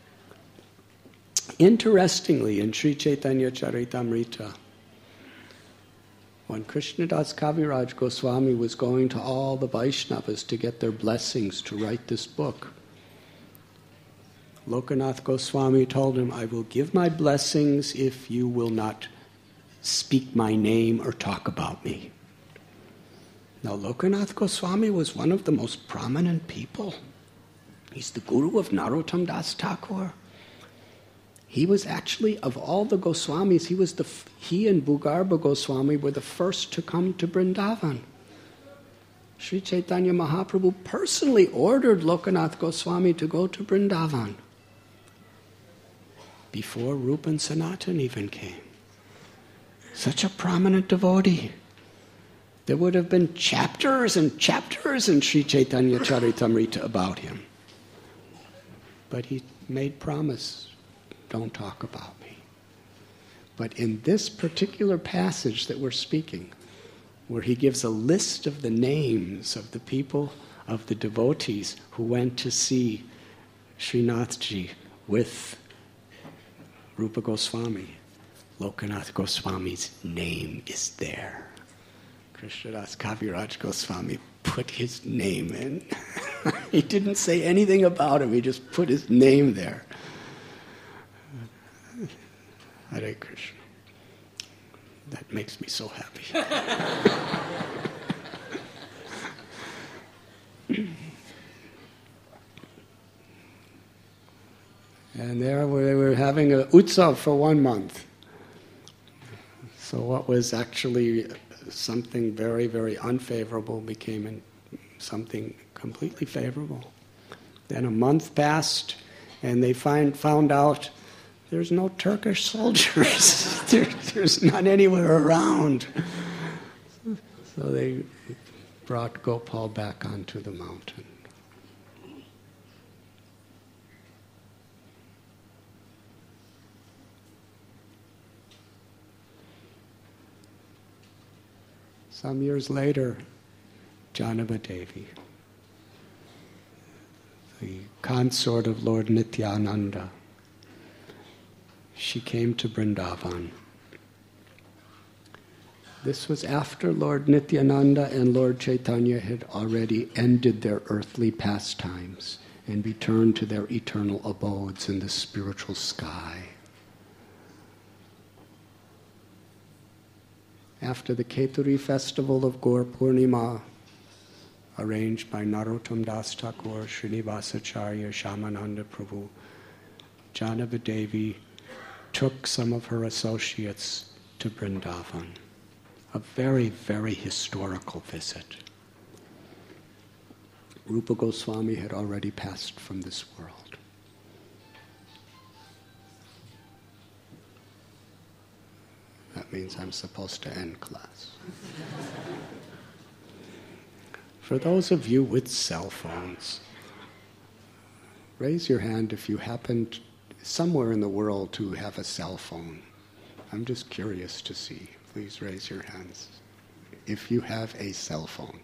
Interestingly, in Sri Chaitanya Charitamrita, when Krishnadas Kaviraj Goswami was going to all the Vaishnavas to get their blessings to write this book, Lokanath Goswami told him, I will give my blessings if you will not speak my name or talk about me. Now, Lokanath Goswami was one of the most prominent people. He's the guru of Narottam Das Thakur. He was actually, of all the Goswamis, he and Bhugarbha Goswami were the first to come to Vrindavan. Sri Chaitanya Mahaprabhu personally ordered Lokanath Goswami to go to Vrindavan before Rupa and Sanatan even came. Such a prominent devotee. There would have been chapters and chapters in Sri Chaitanya Charitamrita about him. But he made promise, don't talk about me. But in this particular passage that we're speaking, where he gives a list of the names of the people, of the devotees who went to see Srinathji with Rupa Goswami, Lokanath Goswami's name is there. Krishnadas Kaviraj Goswami put his name in. He didn't say anything about him, he just put his name there. Hare Krishna. That makes me so happy. And there they were having an utsav for 1 month. So what was actually something very, very unfavorable became something completely favorable. Then a month passed, and they found out there's no Turkish soldiers. There's none anywhere around. So they brought Gopal back onto the mountain. Some years later, Janava Devi, the consort of Lord Nityananda, she came to Vrindavan. This was after Lord Nityananda and Lord Chaitanya had already ended their earthly pastimes and returned to their eternal abodes in the spiritual sky. After the Keturi festival of Gaur Purnima, arranged by Narottam Das Thakur, Srinivasacharya, Shyamananda Prabhu, Janava Devi took some of her associates to Vrindavan. A very, very historical visit. Rupa Goswami had already passed from this world. That means I'm supposed to end class. For those of you with cell phones, raise your hand if you happen somewhere in the world to have a cell phone. I'm just curious to see. Please raise your hands if you have a cell phone.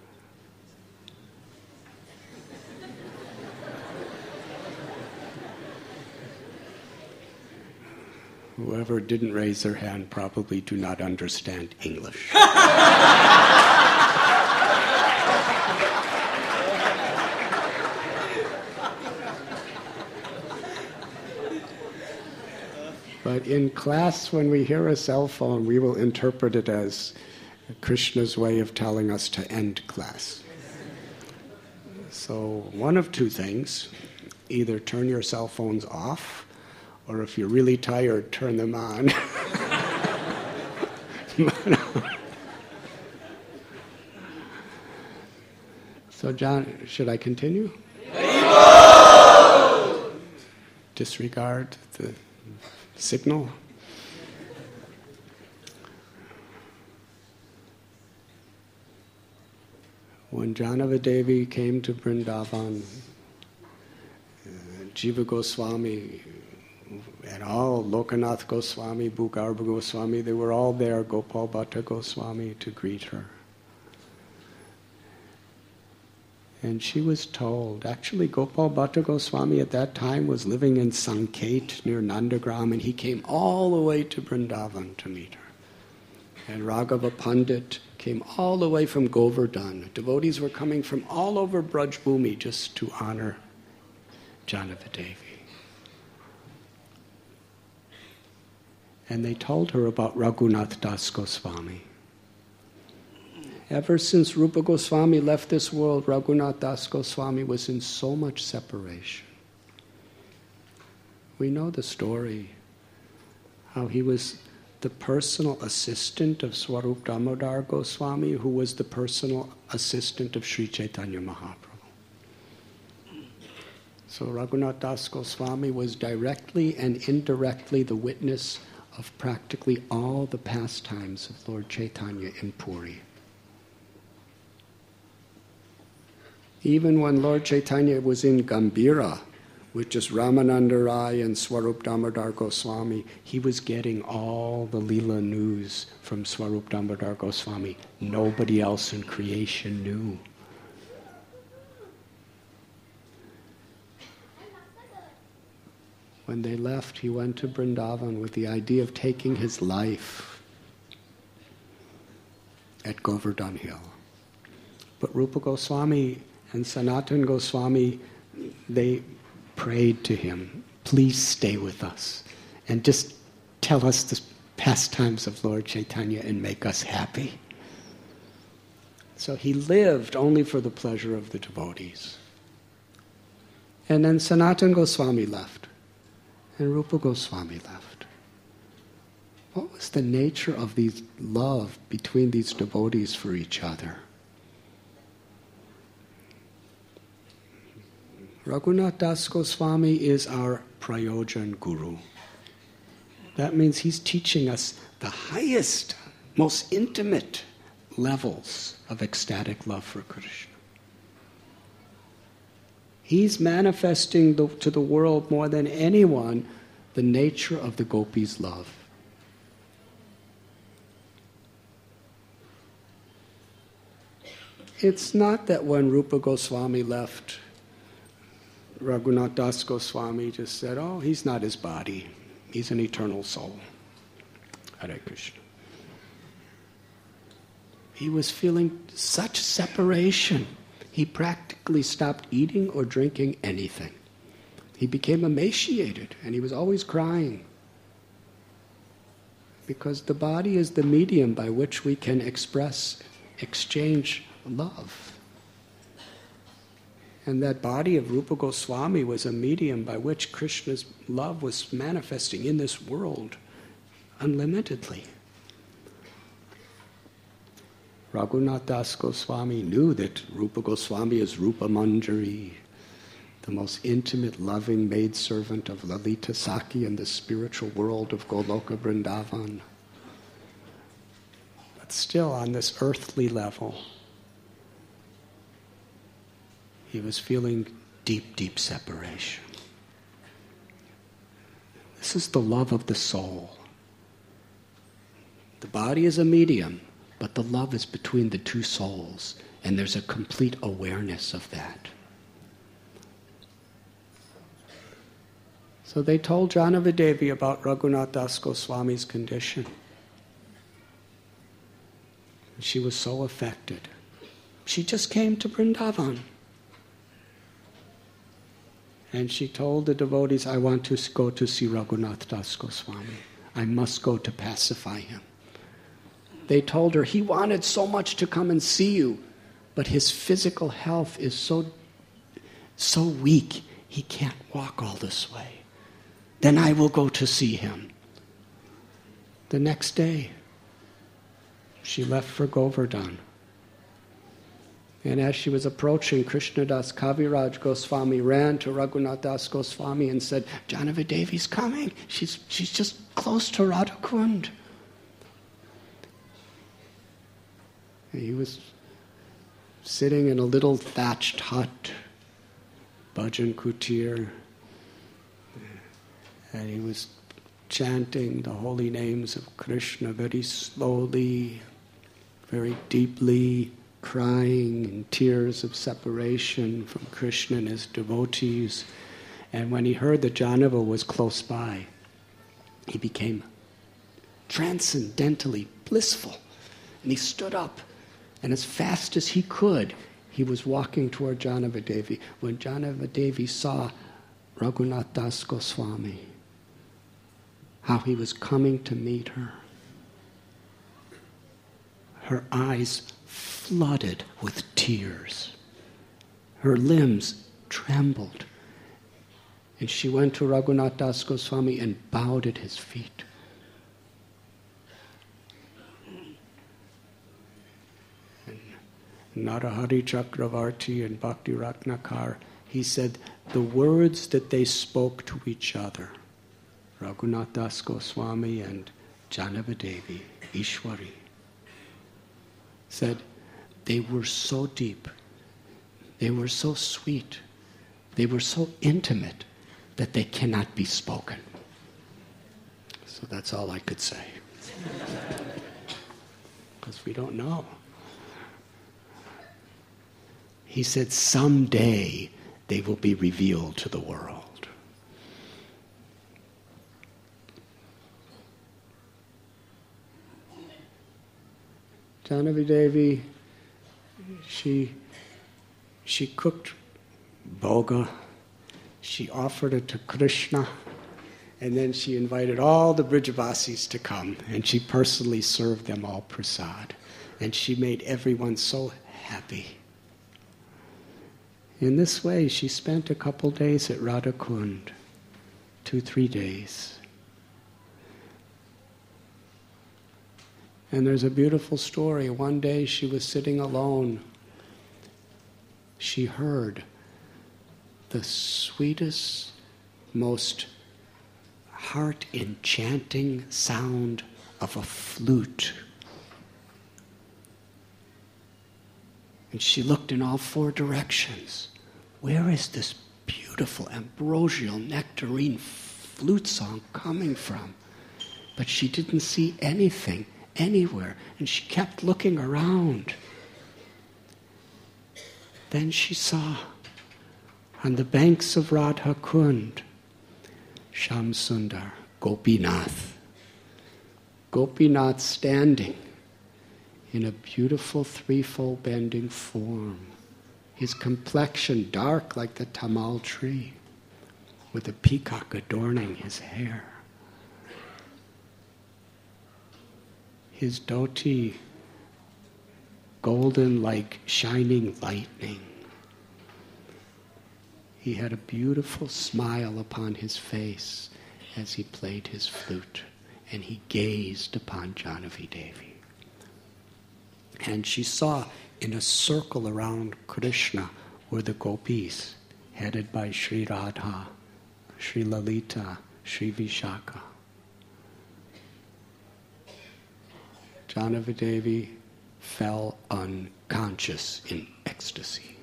Whoever didn't raise their hand probably do not understand English. But in class, when we hear a cell phone, we will interpret it as Krishna's way of telling us to end class. So one of two things: either turn your cell phones off, Or if you're really tired, turn them on. So John, should I continue? Disregard the signal? When Janavadevi came to Vrindavan, Jiva Goswami and all, Lokanath Goswami, Bhugarbha Goswami, they were all there, Gopal Bhatta Goswami, to greet her. And she was told, actually Gopal Bhatta Goswami at that time was living in Sanket near Nandagram, and he came all the way to Vrindavan to meet her. And Raghava Pandit came all the way from Govardhan. Devotees were coming from all over Braj Bhumi just to honor Janavadevi. And they told her about Raghunath Das Goswami. Ever since Rupa Goswami left this world, Raghunath Das Goswami was in so much separation. We know the story, how he was the personal assistant of Swarup Damodar Goswami, who was the personal assistant of Sri Chaitanya Mahaprabhu. So Raghunath Das Goswami was directly and indirectly the witness of practically all the pastimes of Lord Chaitanya in Puri. Even when Lord Chaitanya was in Gambhira, with just Ramananda Rai and Swarup Damodar Goswami, he was getting all the Leela news from Swarup Damodar Goswami. Nobody else in creation knew. When they left, he went to Vrindavan with the idea of taking his life at Govardhan Hill. But Rupa Goswami and Sanatana Goswami, they prayed to him, please stay with us and just tell us the pastimes of Lord Chaitanya and make us happy. So he lived only for the pleasure of the devotees. And then Sanatana Goswami left, and Rupa Goswami left. What was the nature of the love between these devotees for each other? Raghunath Das Goswami is our Prayojan Guru. That means he's teaching us the highest, most intimate levels of ecstatic love for Krishna. He's manifesting to the world more than anyone the nature of the gopis' love. It's not that when Rupa Goswami left, Raghunath Das Goswami just said, oh, he's not his body. He's an eternal soul. Hare Krishna. He was feeling such separation. He practically stopped eating or drinking anything. He became emaciated, and he was always crying. Because the body is the medium by which we can exchange love. And that body of Rupa Goswami was a medium by which Krishna's love was manifesting in this world unlimitedly. Raghunath Das Goswami knew that Rupa Goswami is Rupa Manjari, the most intimate, loving maidservant of Lalita Sakhi in the spiritual world of Goloka Vrindavan. But still, on this earthly level, he was feeling deep, deep separation. This is the love of the soul. The body is a medium, but the love is between the two souls, and there's a complete awareness of that. So they told Janavadevi about Raghunath Das Goswami's condition. She was so affected. She just came to Vrindavan. And she told the devotees, I want to go to see Raghunath Das Goswami. I must go to pacify him. They told her, he wanted so much to come and see you, but his physical health is so weak, he can't walk all this way. then I will go to see him. The next day, she left for Govardhan. And as she was approaching, Krishnadas Kaviraj Goswami ran to Raghunath Das Goswami and said, Janavi Devi's coming. She's just close to Radhakund. And he was sitting in a little thatched hut, Bhajan Kutir, and he was chanting the holy names of Krishna very slowly, very deeply, crying in tears of separation from Krishna and his devotees. And when he heard that Janava was close by, he became transcendently blissful. And he stood up, and as fast as he could, he was walking toward Janava Devi. When Janava Devi saw Raghunath Das Goswami, how he was coming to meet her, her eyes flooded with tears. Her limbs trembled. And she went to Raghunath Das Goswami and bowed at his feet. And Narahari Chakravarti and Bhakti Ratnakar, he said, the words that they spoke to each other, Raghunath Das Goswami and Janava Devi, Ishwari, said, they were so deep, they were so sweet, they were so intimate that they cannot be spoken. So that's all I could say. Because we don't know. He said, someday they will be revealed to the world. Janavi Devi, she cooked bhoga, she offered it to Krishna, and then she invited all the Brijavasis to come, and she personally served them all prasad. And she made everyone so happy. In this way, she spent a couple days at Radhakund, 2-3 days. And there's a beautiful story. One day she was sitting alone. She heard the sweetest, most heart-enchanting sound of a flute. And she looked in all 4 directions. Where is this beautiful, ambrosial, nectarine flute song coming from? But she didn't see anything anywhere, and she kept looking around. Then she saw, on the banks of Radha Kund, Sham Sundar, Gopinath. Gopinath standing in a beautiful threefold bending form. His complexion dark like the tamal tree, with a peacock adorning his hair. His dhoti golden like shining lightning. He had a beautiful smile upon his face as he played his flute, and he gazed upon Janavi Devi. And she saw in a circle around Krishna were the gopis, headed by Sri Radha, Sri Lalita, Sri Vishaka. Janavi Devi fell unconscious in ecstasy.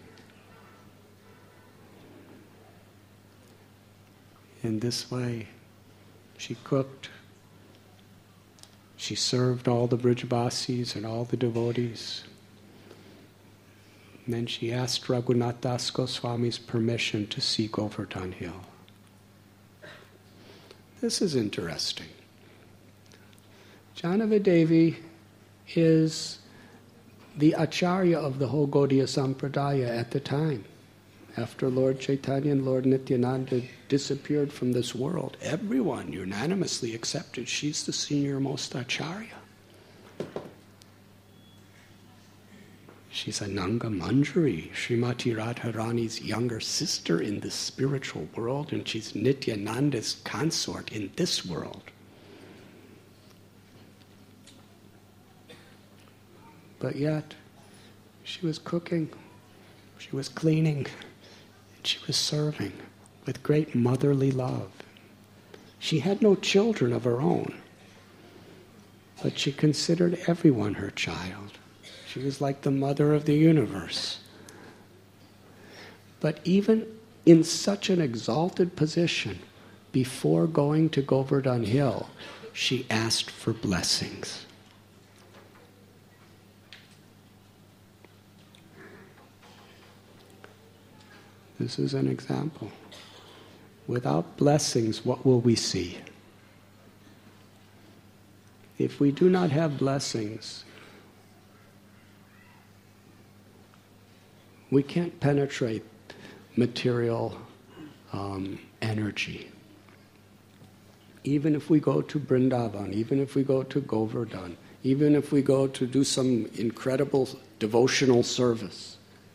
In this way, she cooked, she served all the Brijavasis and all the devotees. And then she asked Raghunath Das Goswami's permission to see Govardhan Hill. This is interesting. Janavi Devi is the Acharya of the whole Gaudiya Sampradaya at the time. After Lord Chaitanya and Lord Nityananda disappeared from this world, everyone unanimously accepted she's the senior most Acharya. She's Ananga Manjari, Srimati Radharani's younger sister in the spiritual world, and she's Nityananda's consort in this world. But yet, she was cooking, she was cleaning, and she was serving with great motherly love. She had no children of her own, but she considered everyone her child. She was like the mother of the universe. But even in such an exalted position, before going to Govardhan Hill, she asked for blessings. This is an example. Without blessings, what will we see? If we do not have blessings, we can't penetrate material energy. Even if we go to Vrindavan, even if we go to Govardhan, even if we go to do some incredible devotional service,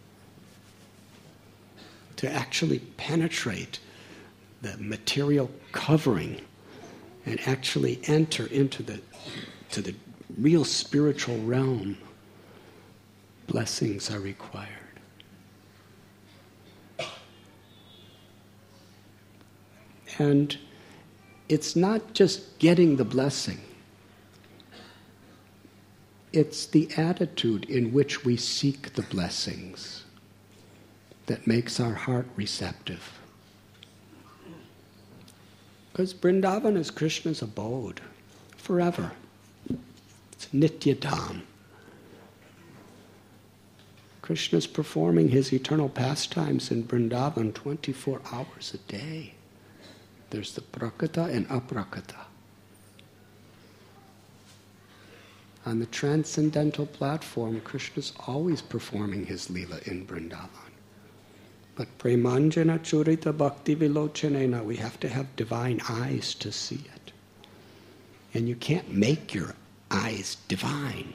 to actually penetrate the material covering and actually enter into the real spiritual realm, blessings are required. And it's not just getting the blessing. It's the attitude in which we seek the blessings that makes our heart receptive. Because Vrindavan is Krishna's abode forever. It's Nityadham. Krishna's performing his eternal pastimes in Vrindavan 24 hours a day. There's the prakata and aprakata. On the transcendental platform, Krishna's always performing his lila in Vrindavan. But premanjana churita bhakti vilochanena, we have to have divine eyes to see it. And you can't make your eyes divine.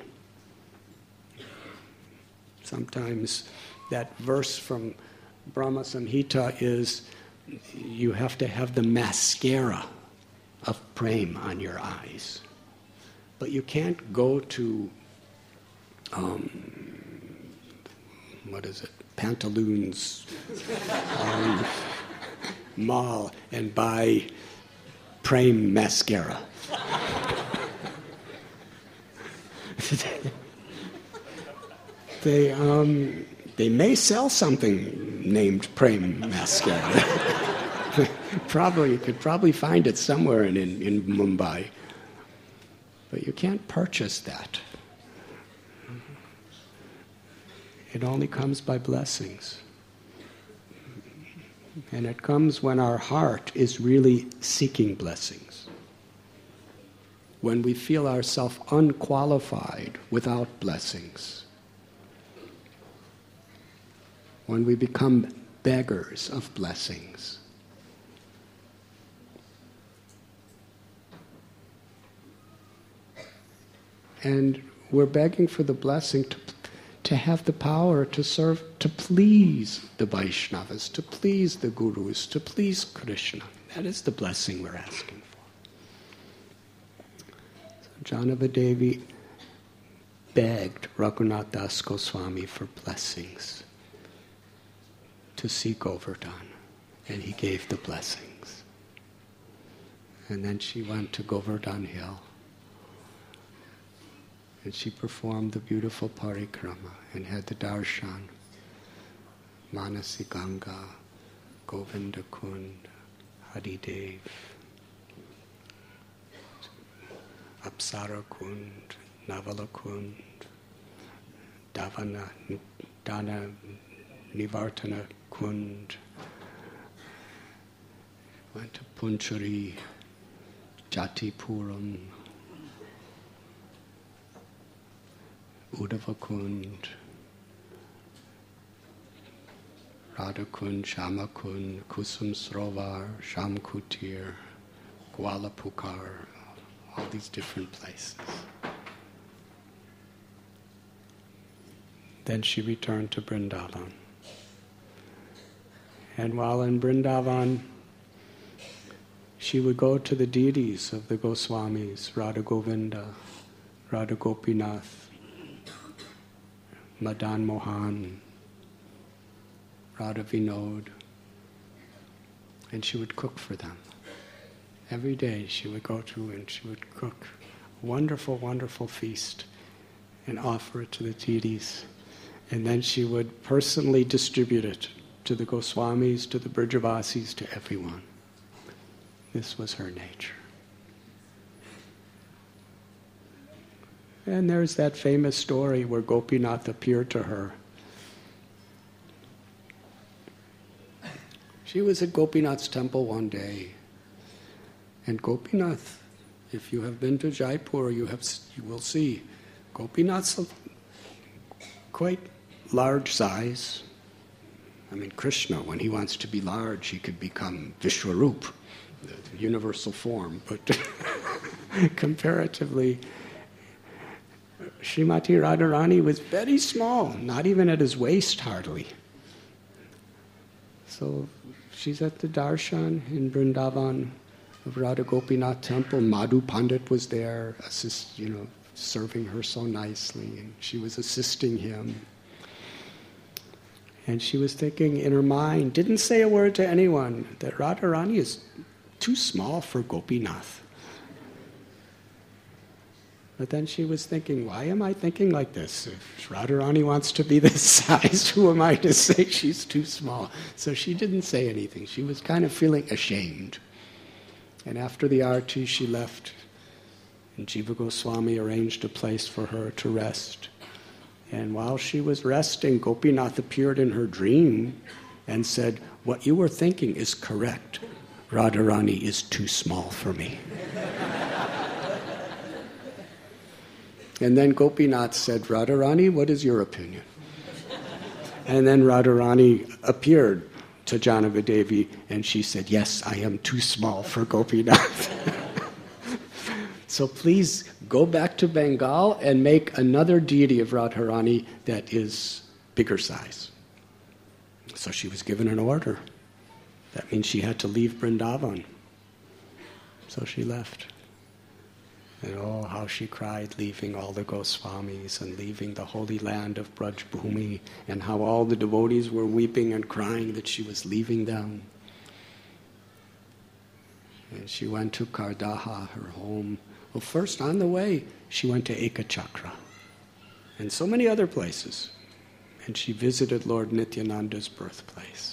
Sometimes that verse from Brahma Samhita is, you have to have the mascara of prem on your eyes. But you can't go to, Pantaloons mall and buy prem mascara. They may sell something named prem mascara. You could probably find it somewhere in Mumbai. But you can't purchase that. It only comes by blessings. And it comes when our heart is really seeking blessings. When we feel ourselves unqualified without blessings. When we become beggars of blessings. And we're begging for the blessing to have the power to serve, to please the Vaishnavas, to please the Gurus, to please Krishna. That is the blessing we're asking for. So Janava-Devi begged Raghunath Das Goswami for blessings to see Govardhan, and he gave the blessings. And then she went to Govardhan Hill. And she performed the beautiful parikrama and had the darshan. Manasi Ganga, Govinda Kund, Haridev, Apsara Kund, Navala Kund, Dana Nivartana Kund, went to Punchari, Jatipuram, Uddhava Kund, Radha Kund, Shama Kund, Kusum Srovar, Sham Kutir, Gwala Pukar, all these different places. Then she returned to Vrindavan. And while in Vrindavan, she would go to the deities of the Goswamis, Radha Govinda, Radha Gopinath, Madan Mohan, Radha Vinod, and she would cook for them. Every day she would go to and she would cook a wonderful, wonderful feast and offer it to the deities. And then she would personally distribute it to the Goswamis, to the Brajavasis, to everyone. This was her nature. And there's that famous story where Gopinath appeared to her. She was at Gopinath's temple one day. And Gopinath, if you have been to Jaipur, you will see Gopinath's quite large size. I mean, Krishna, when he wants to be large, he could become Vishwarup, the universal form. But comparatively, Srimati Radharani was very small, not even at his waist hardly. So she's at the darshan in Vrindavan of Radha Gopinath temple. Madhu Pandit was there, serving her so nicely, and she was assisting him. And she was thinking in her mind, didn't say a word to anyone, that Radharani is too small for Gopinath. But then she was thinking, why am I thinking like this? If Radharani wants to be this size, who am I to say she's too small? So she didn't say anything. She was kind of feeling ashamed. And after the arati, she left, and Jiva Goswami arranged a place for her to rest. And while she was resting, Gopinath appeared in her dream and said, what you were thinking is correct. Radharani is too small for me. And then Gopinath said, Radharani, what is your opinion? And then Radharani appeared to Janava Devi, and she said, yes, I am too small for Gopinath. So please go back to Bengal and make another deity of Radharani that is bigger size. So she was given an order. That means she had to leave Vrindavan. So she left. And oh, how she cried, leaving all the Goswamis and leaving the holy land of Braj Bhumi, and how all the devotees were weeping and crying that she was leaving them. And she went to Kardaha, her home. Well, first, on the way, she went to Ekachakra and so many other places. And she visited Lord Nityananda's birthplace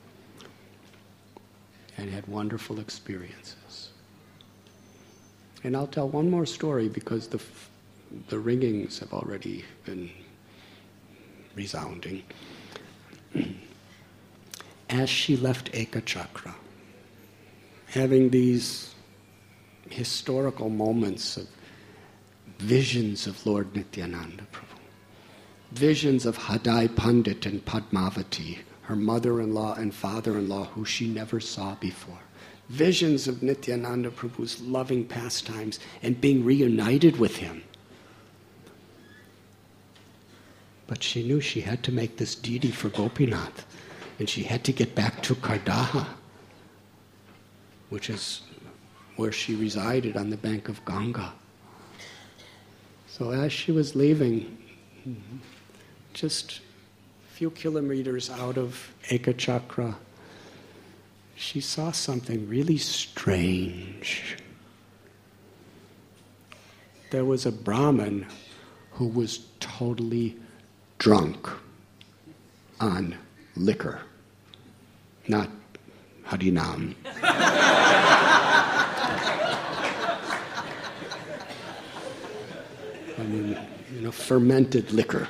and had wonderful experiences. And I'll tell one more story because the ringings have already been resounding. As she left Ekachakra, having these historical moments of visions of Lord Nityananda Prabhu, visions of Hadai Pandit and Padmavati, her mother-in-law and father-in-law who she never saw before, visions of Nityananda Prabhu's loving pastimes and being reunited with him. But she knew she had to make this deity for Gopinath, and she had to get back to Kardaha, which is where she resided on the bank of Ganga. So as she was leaving, just a few kilometers out of Ekachakra, she saw something really strange. There was a Brahmin who was totally drunk on liquor, not Harinam. I mean, fermented liquor.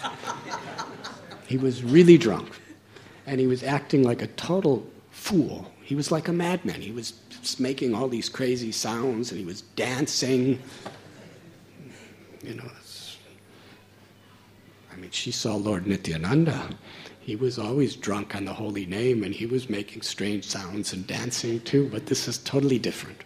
He was really drunk, and he was acting like a total fool. He was like a madman. He was making all these crazy sounds, and he was dancing. She saw Lord Nityananda. He was always drunk on the holy name, and he was making strange sounds and dancing too, but this is totally different.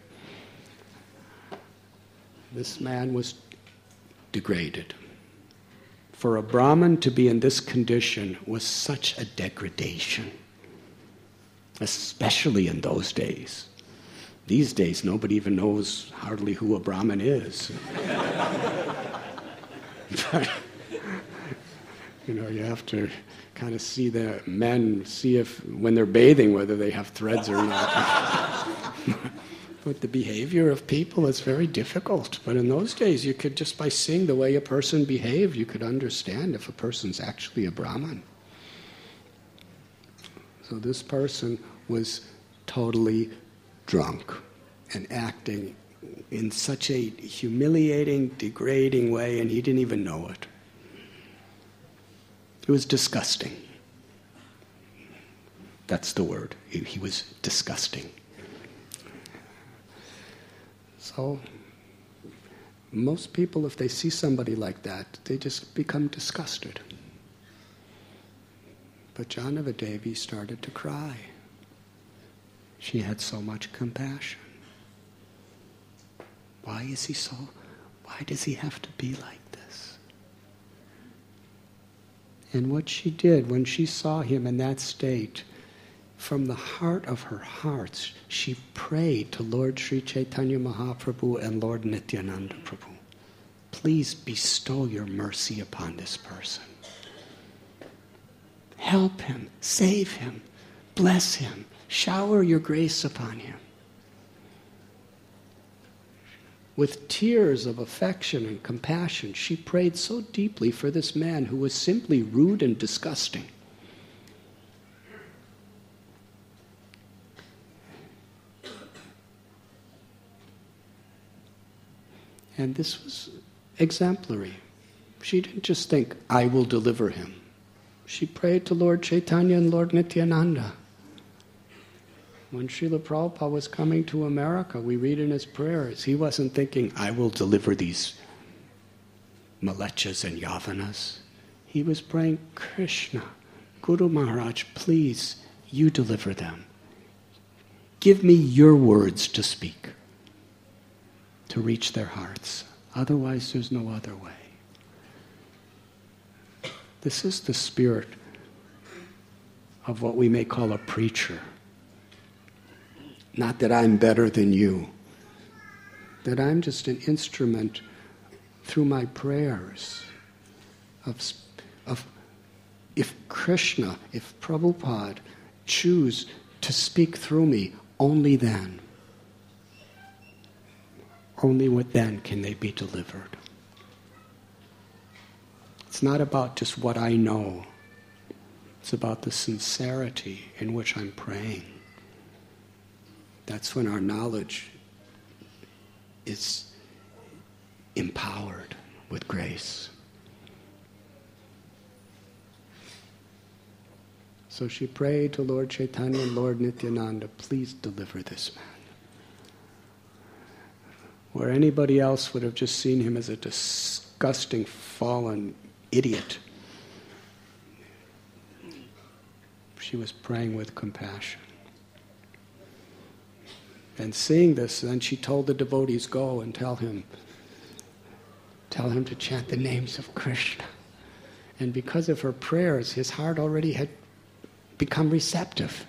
This man was degraded, For a Brahmin to be in this condition was such a degradation, especially in those days. These days, nobody even knows hardly who a Brahmin is. But, you have to kind of see the men, see if, when they're bathing, whether they have threads or not. But the behavior of people is very difficult. But in those days, you could, just by seeing the way a person behaved, you could understand if a person's actually a Brahmin. So this person was totally drunk and acting in such a humiliating, degrading way, and he didn't even know it. It was disgusting. That's the word. He was disgusting. So, most people, if they see somebody like that, they just become disgusted. But Jahnava-Devi started to cry. She had so much compassion. Why does he have to be like this? And what she did, when she saw him in that state, from the heart of her hearts, she prayed to Lord Sri Chaitanya Mahaprabhu and Lord Nityananda Prabhu, please bestow your mercy upon this person. Help him, save him, bless him, shower your grace upon him. With tears of affection and compassion, she prayed so deeply for this man who was simply rude and disgusting. And this was exemplary. She didn't just think, I will deliver him. She prayed to Lord Chaitanya and Lord Nityananda. When Srila Prabhupada was coming to America, we read in his prayers, he wasn't thinking, I will deliver these Malechas and Yavanas. He was praying, Krishna, Guru Maharaj, please, you deliver them. Give me your words to speak, to reach their hearts. Otherwise, there's no other way. This is the spirit of what we may call a preacher. Not that I'm better than you, that I'm just an instrument through my prayers of if Krishna, if Prabhupada choose to speak through me, only then can they be delivered. It's not about just what I know. It's about the sincerity in which I'm praying. That's when our knowledge is empowered with grace. So she prayed to Lord Chaitanya and Lord Nityananda, please deliver this man. Where anybody else would have just seen him as a disgusting, fallen idiot, she was praying with compassion. And seeing this, then she told the devotees, go and tell him to chant the names of Krishna. And because of her prayers, his heart already had become receptive.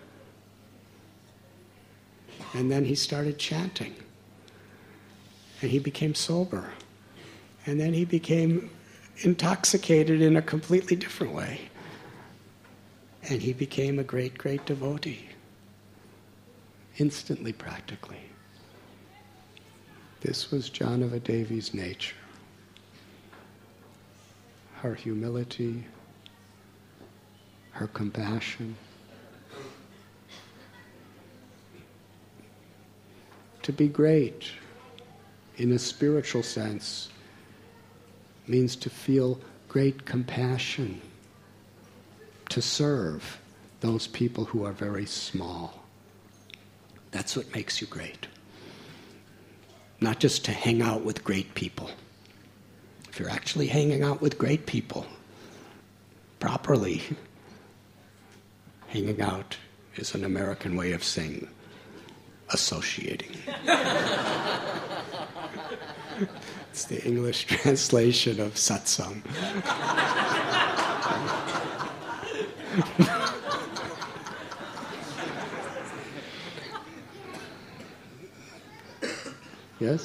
And then he started chanting. And he became sober. And then he became intoxicated in a completely different way. And he became a great, great devotee. Instantly, practically. This was Jahnava-Devi's nature. Her humility, her compassion. To be great, in a spiritual sense, means to feel great compassion, to serve those people who are very small. That's what makes you great. Not just to hang out with great people. If you're actually hanging out with great people, properly, hanging out is an American way of saying associating. It's the English translation of satsang. Yes?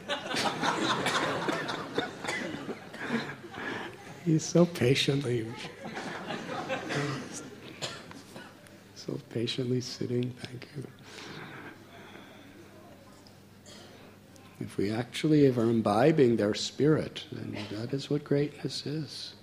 He's so patiently sitting. Thank you. If we actually are imbibing their spirit, then that is what greatness is.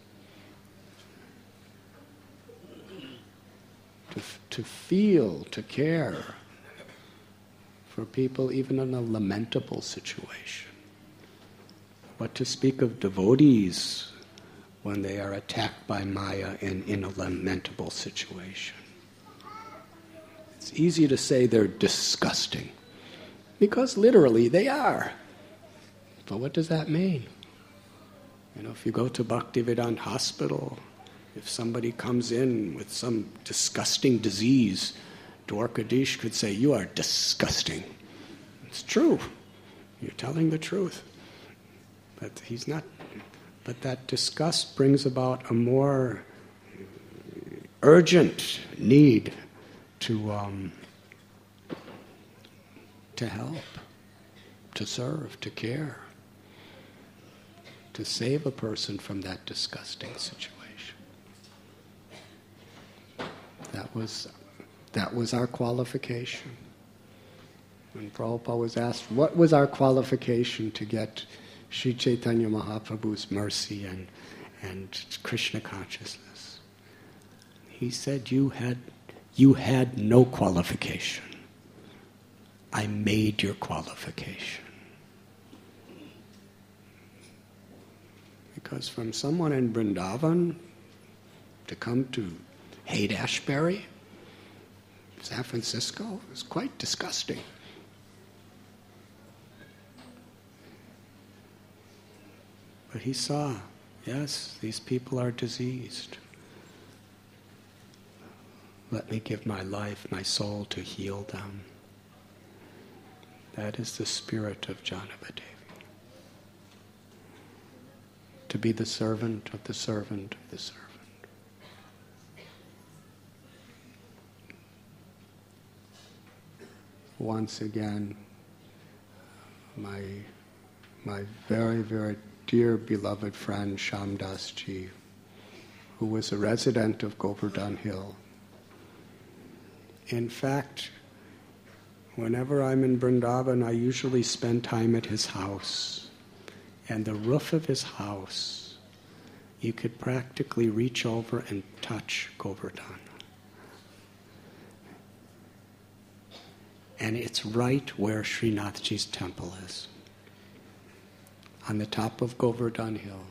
To feel, to care for people even in a lamentable situation. What to speak of devotees when they are attacked by Maya in a lamentable situation. It's easy to say they're disgusting, because literally they are. But what does that mean? If you go to Bhaktivedanta Hospital, if somebody comes in with some disgusting disease, Dwarkadish could say, "You are disgusting." It's true. You're telling the truth. But he's not. But that disgust brings about a more urgent need to help, to serve, to care, to save a person from that disgusting situation. That was our qualification. When Prabhupada was asked, what was our qualification to get Sri Chaitanya Mahaprabhu's mercy and Krishna consciousness? He said, you had no qualification. I made your qualification. Because from someone in Vrindavan to come to Haight-Ashbury, San Francisco, is quite disgusting. But he saw, yes, these people are diseased. Let me give my life, my soul to heal them. That is the spirit of Janabadevi. To be the servant of the servant of the servant. Once again, my very, very dear beloved friend Shamdas Ji, who was a resident of Govardhan Hill. In fact, whenever I'm in Vrindavan, I usually spend time at his house. And the roof of his house, you could practically reach over and touch Govardhan. And it's right where Srinathji's temple is, on the top of Govardhan Hill.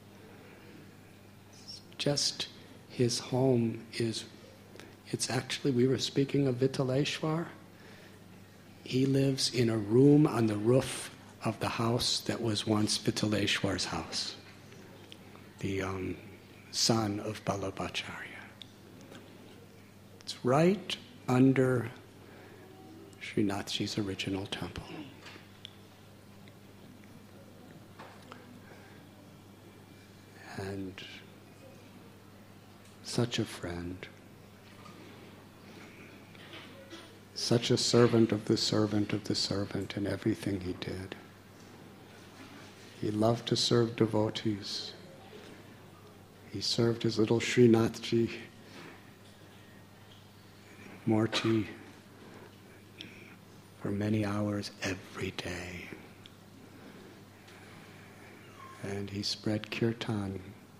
Just his home it's actually, we were speaking of Vitaleshwar. He lives in a room on the roof of the house that was once Vitaleshwar's house, the son of Vallabhacharya. It's right under Srinathji's original temple. And such a friend, such a servant of the servant of the servant in everything he did. He loved to serve devotees. He served his little Srinathji Murti for many hours every day. And he spread kirtan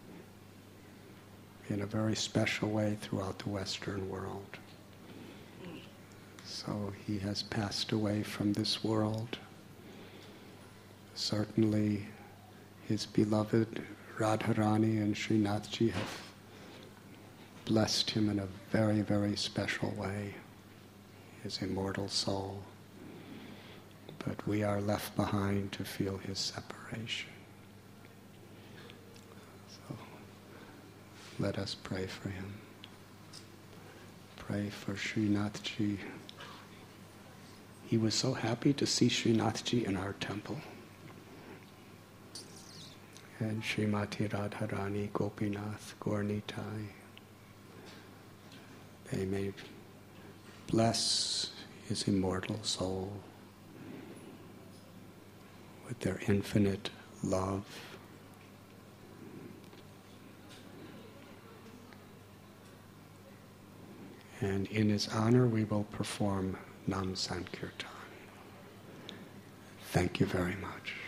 in a very special way throughout the Western world. So he has passed away from this world. Certainly his beloved Radharani and Srinathji have blessed him in a very, very special way, his immortal soul. But we are left behind to feel his separation. So let us pray for him. Pray for Srinathji. He was so happy to see Srinathji in our temple. and Srimati Radharani Gopinath Gaurnitai. They may bless his immortal soul with their infinite love. And in his honor we will perform Nam Sankirtan. Thank you very much.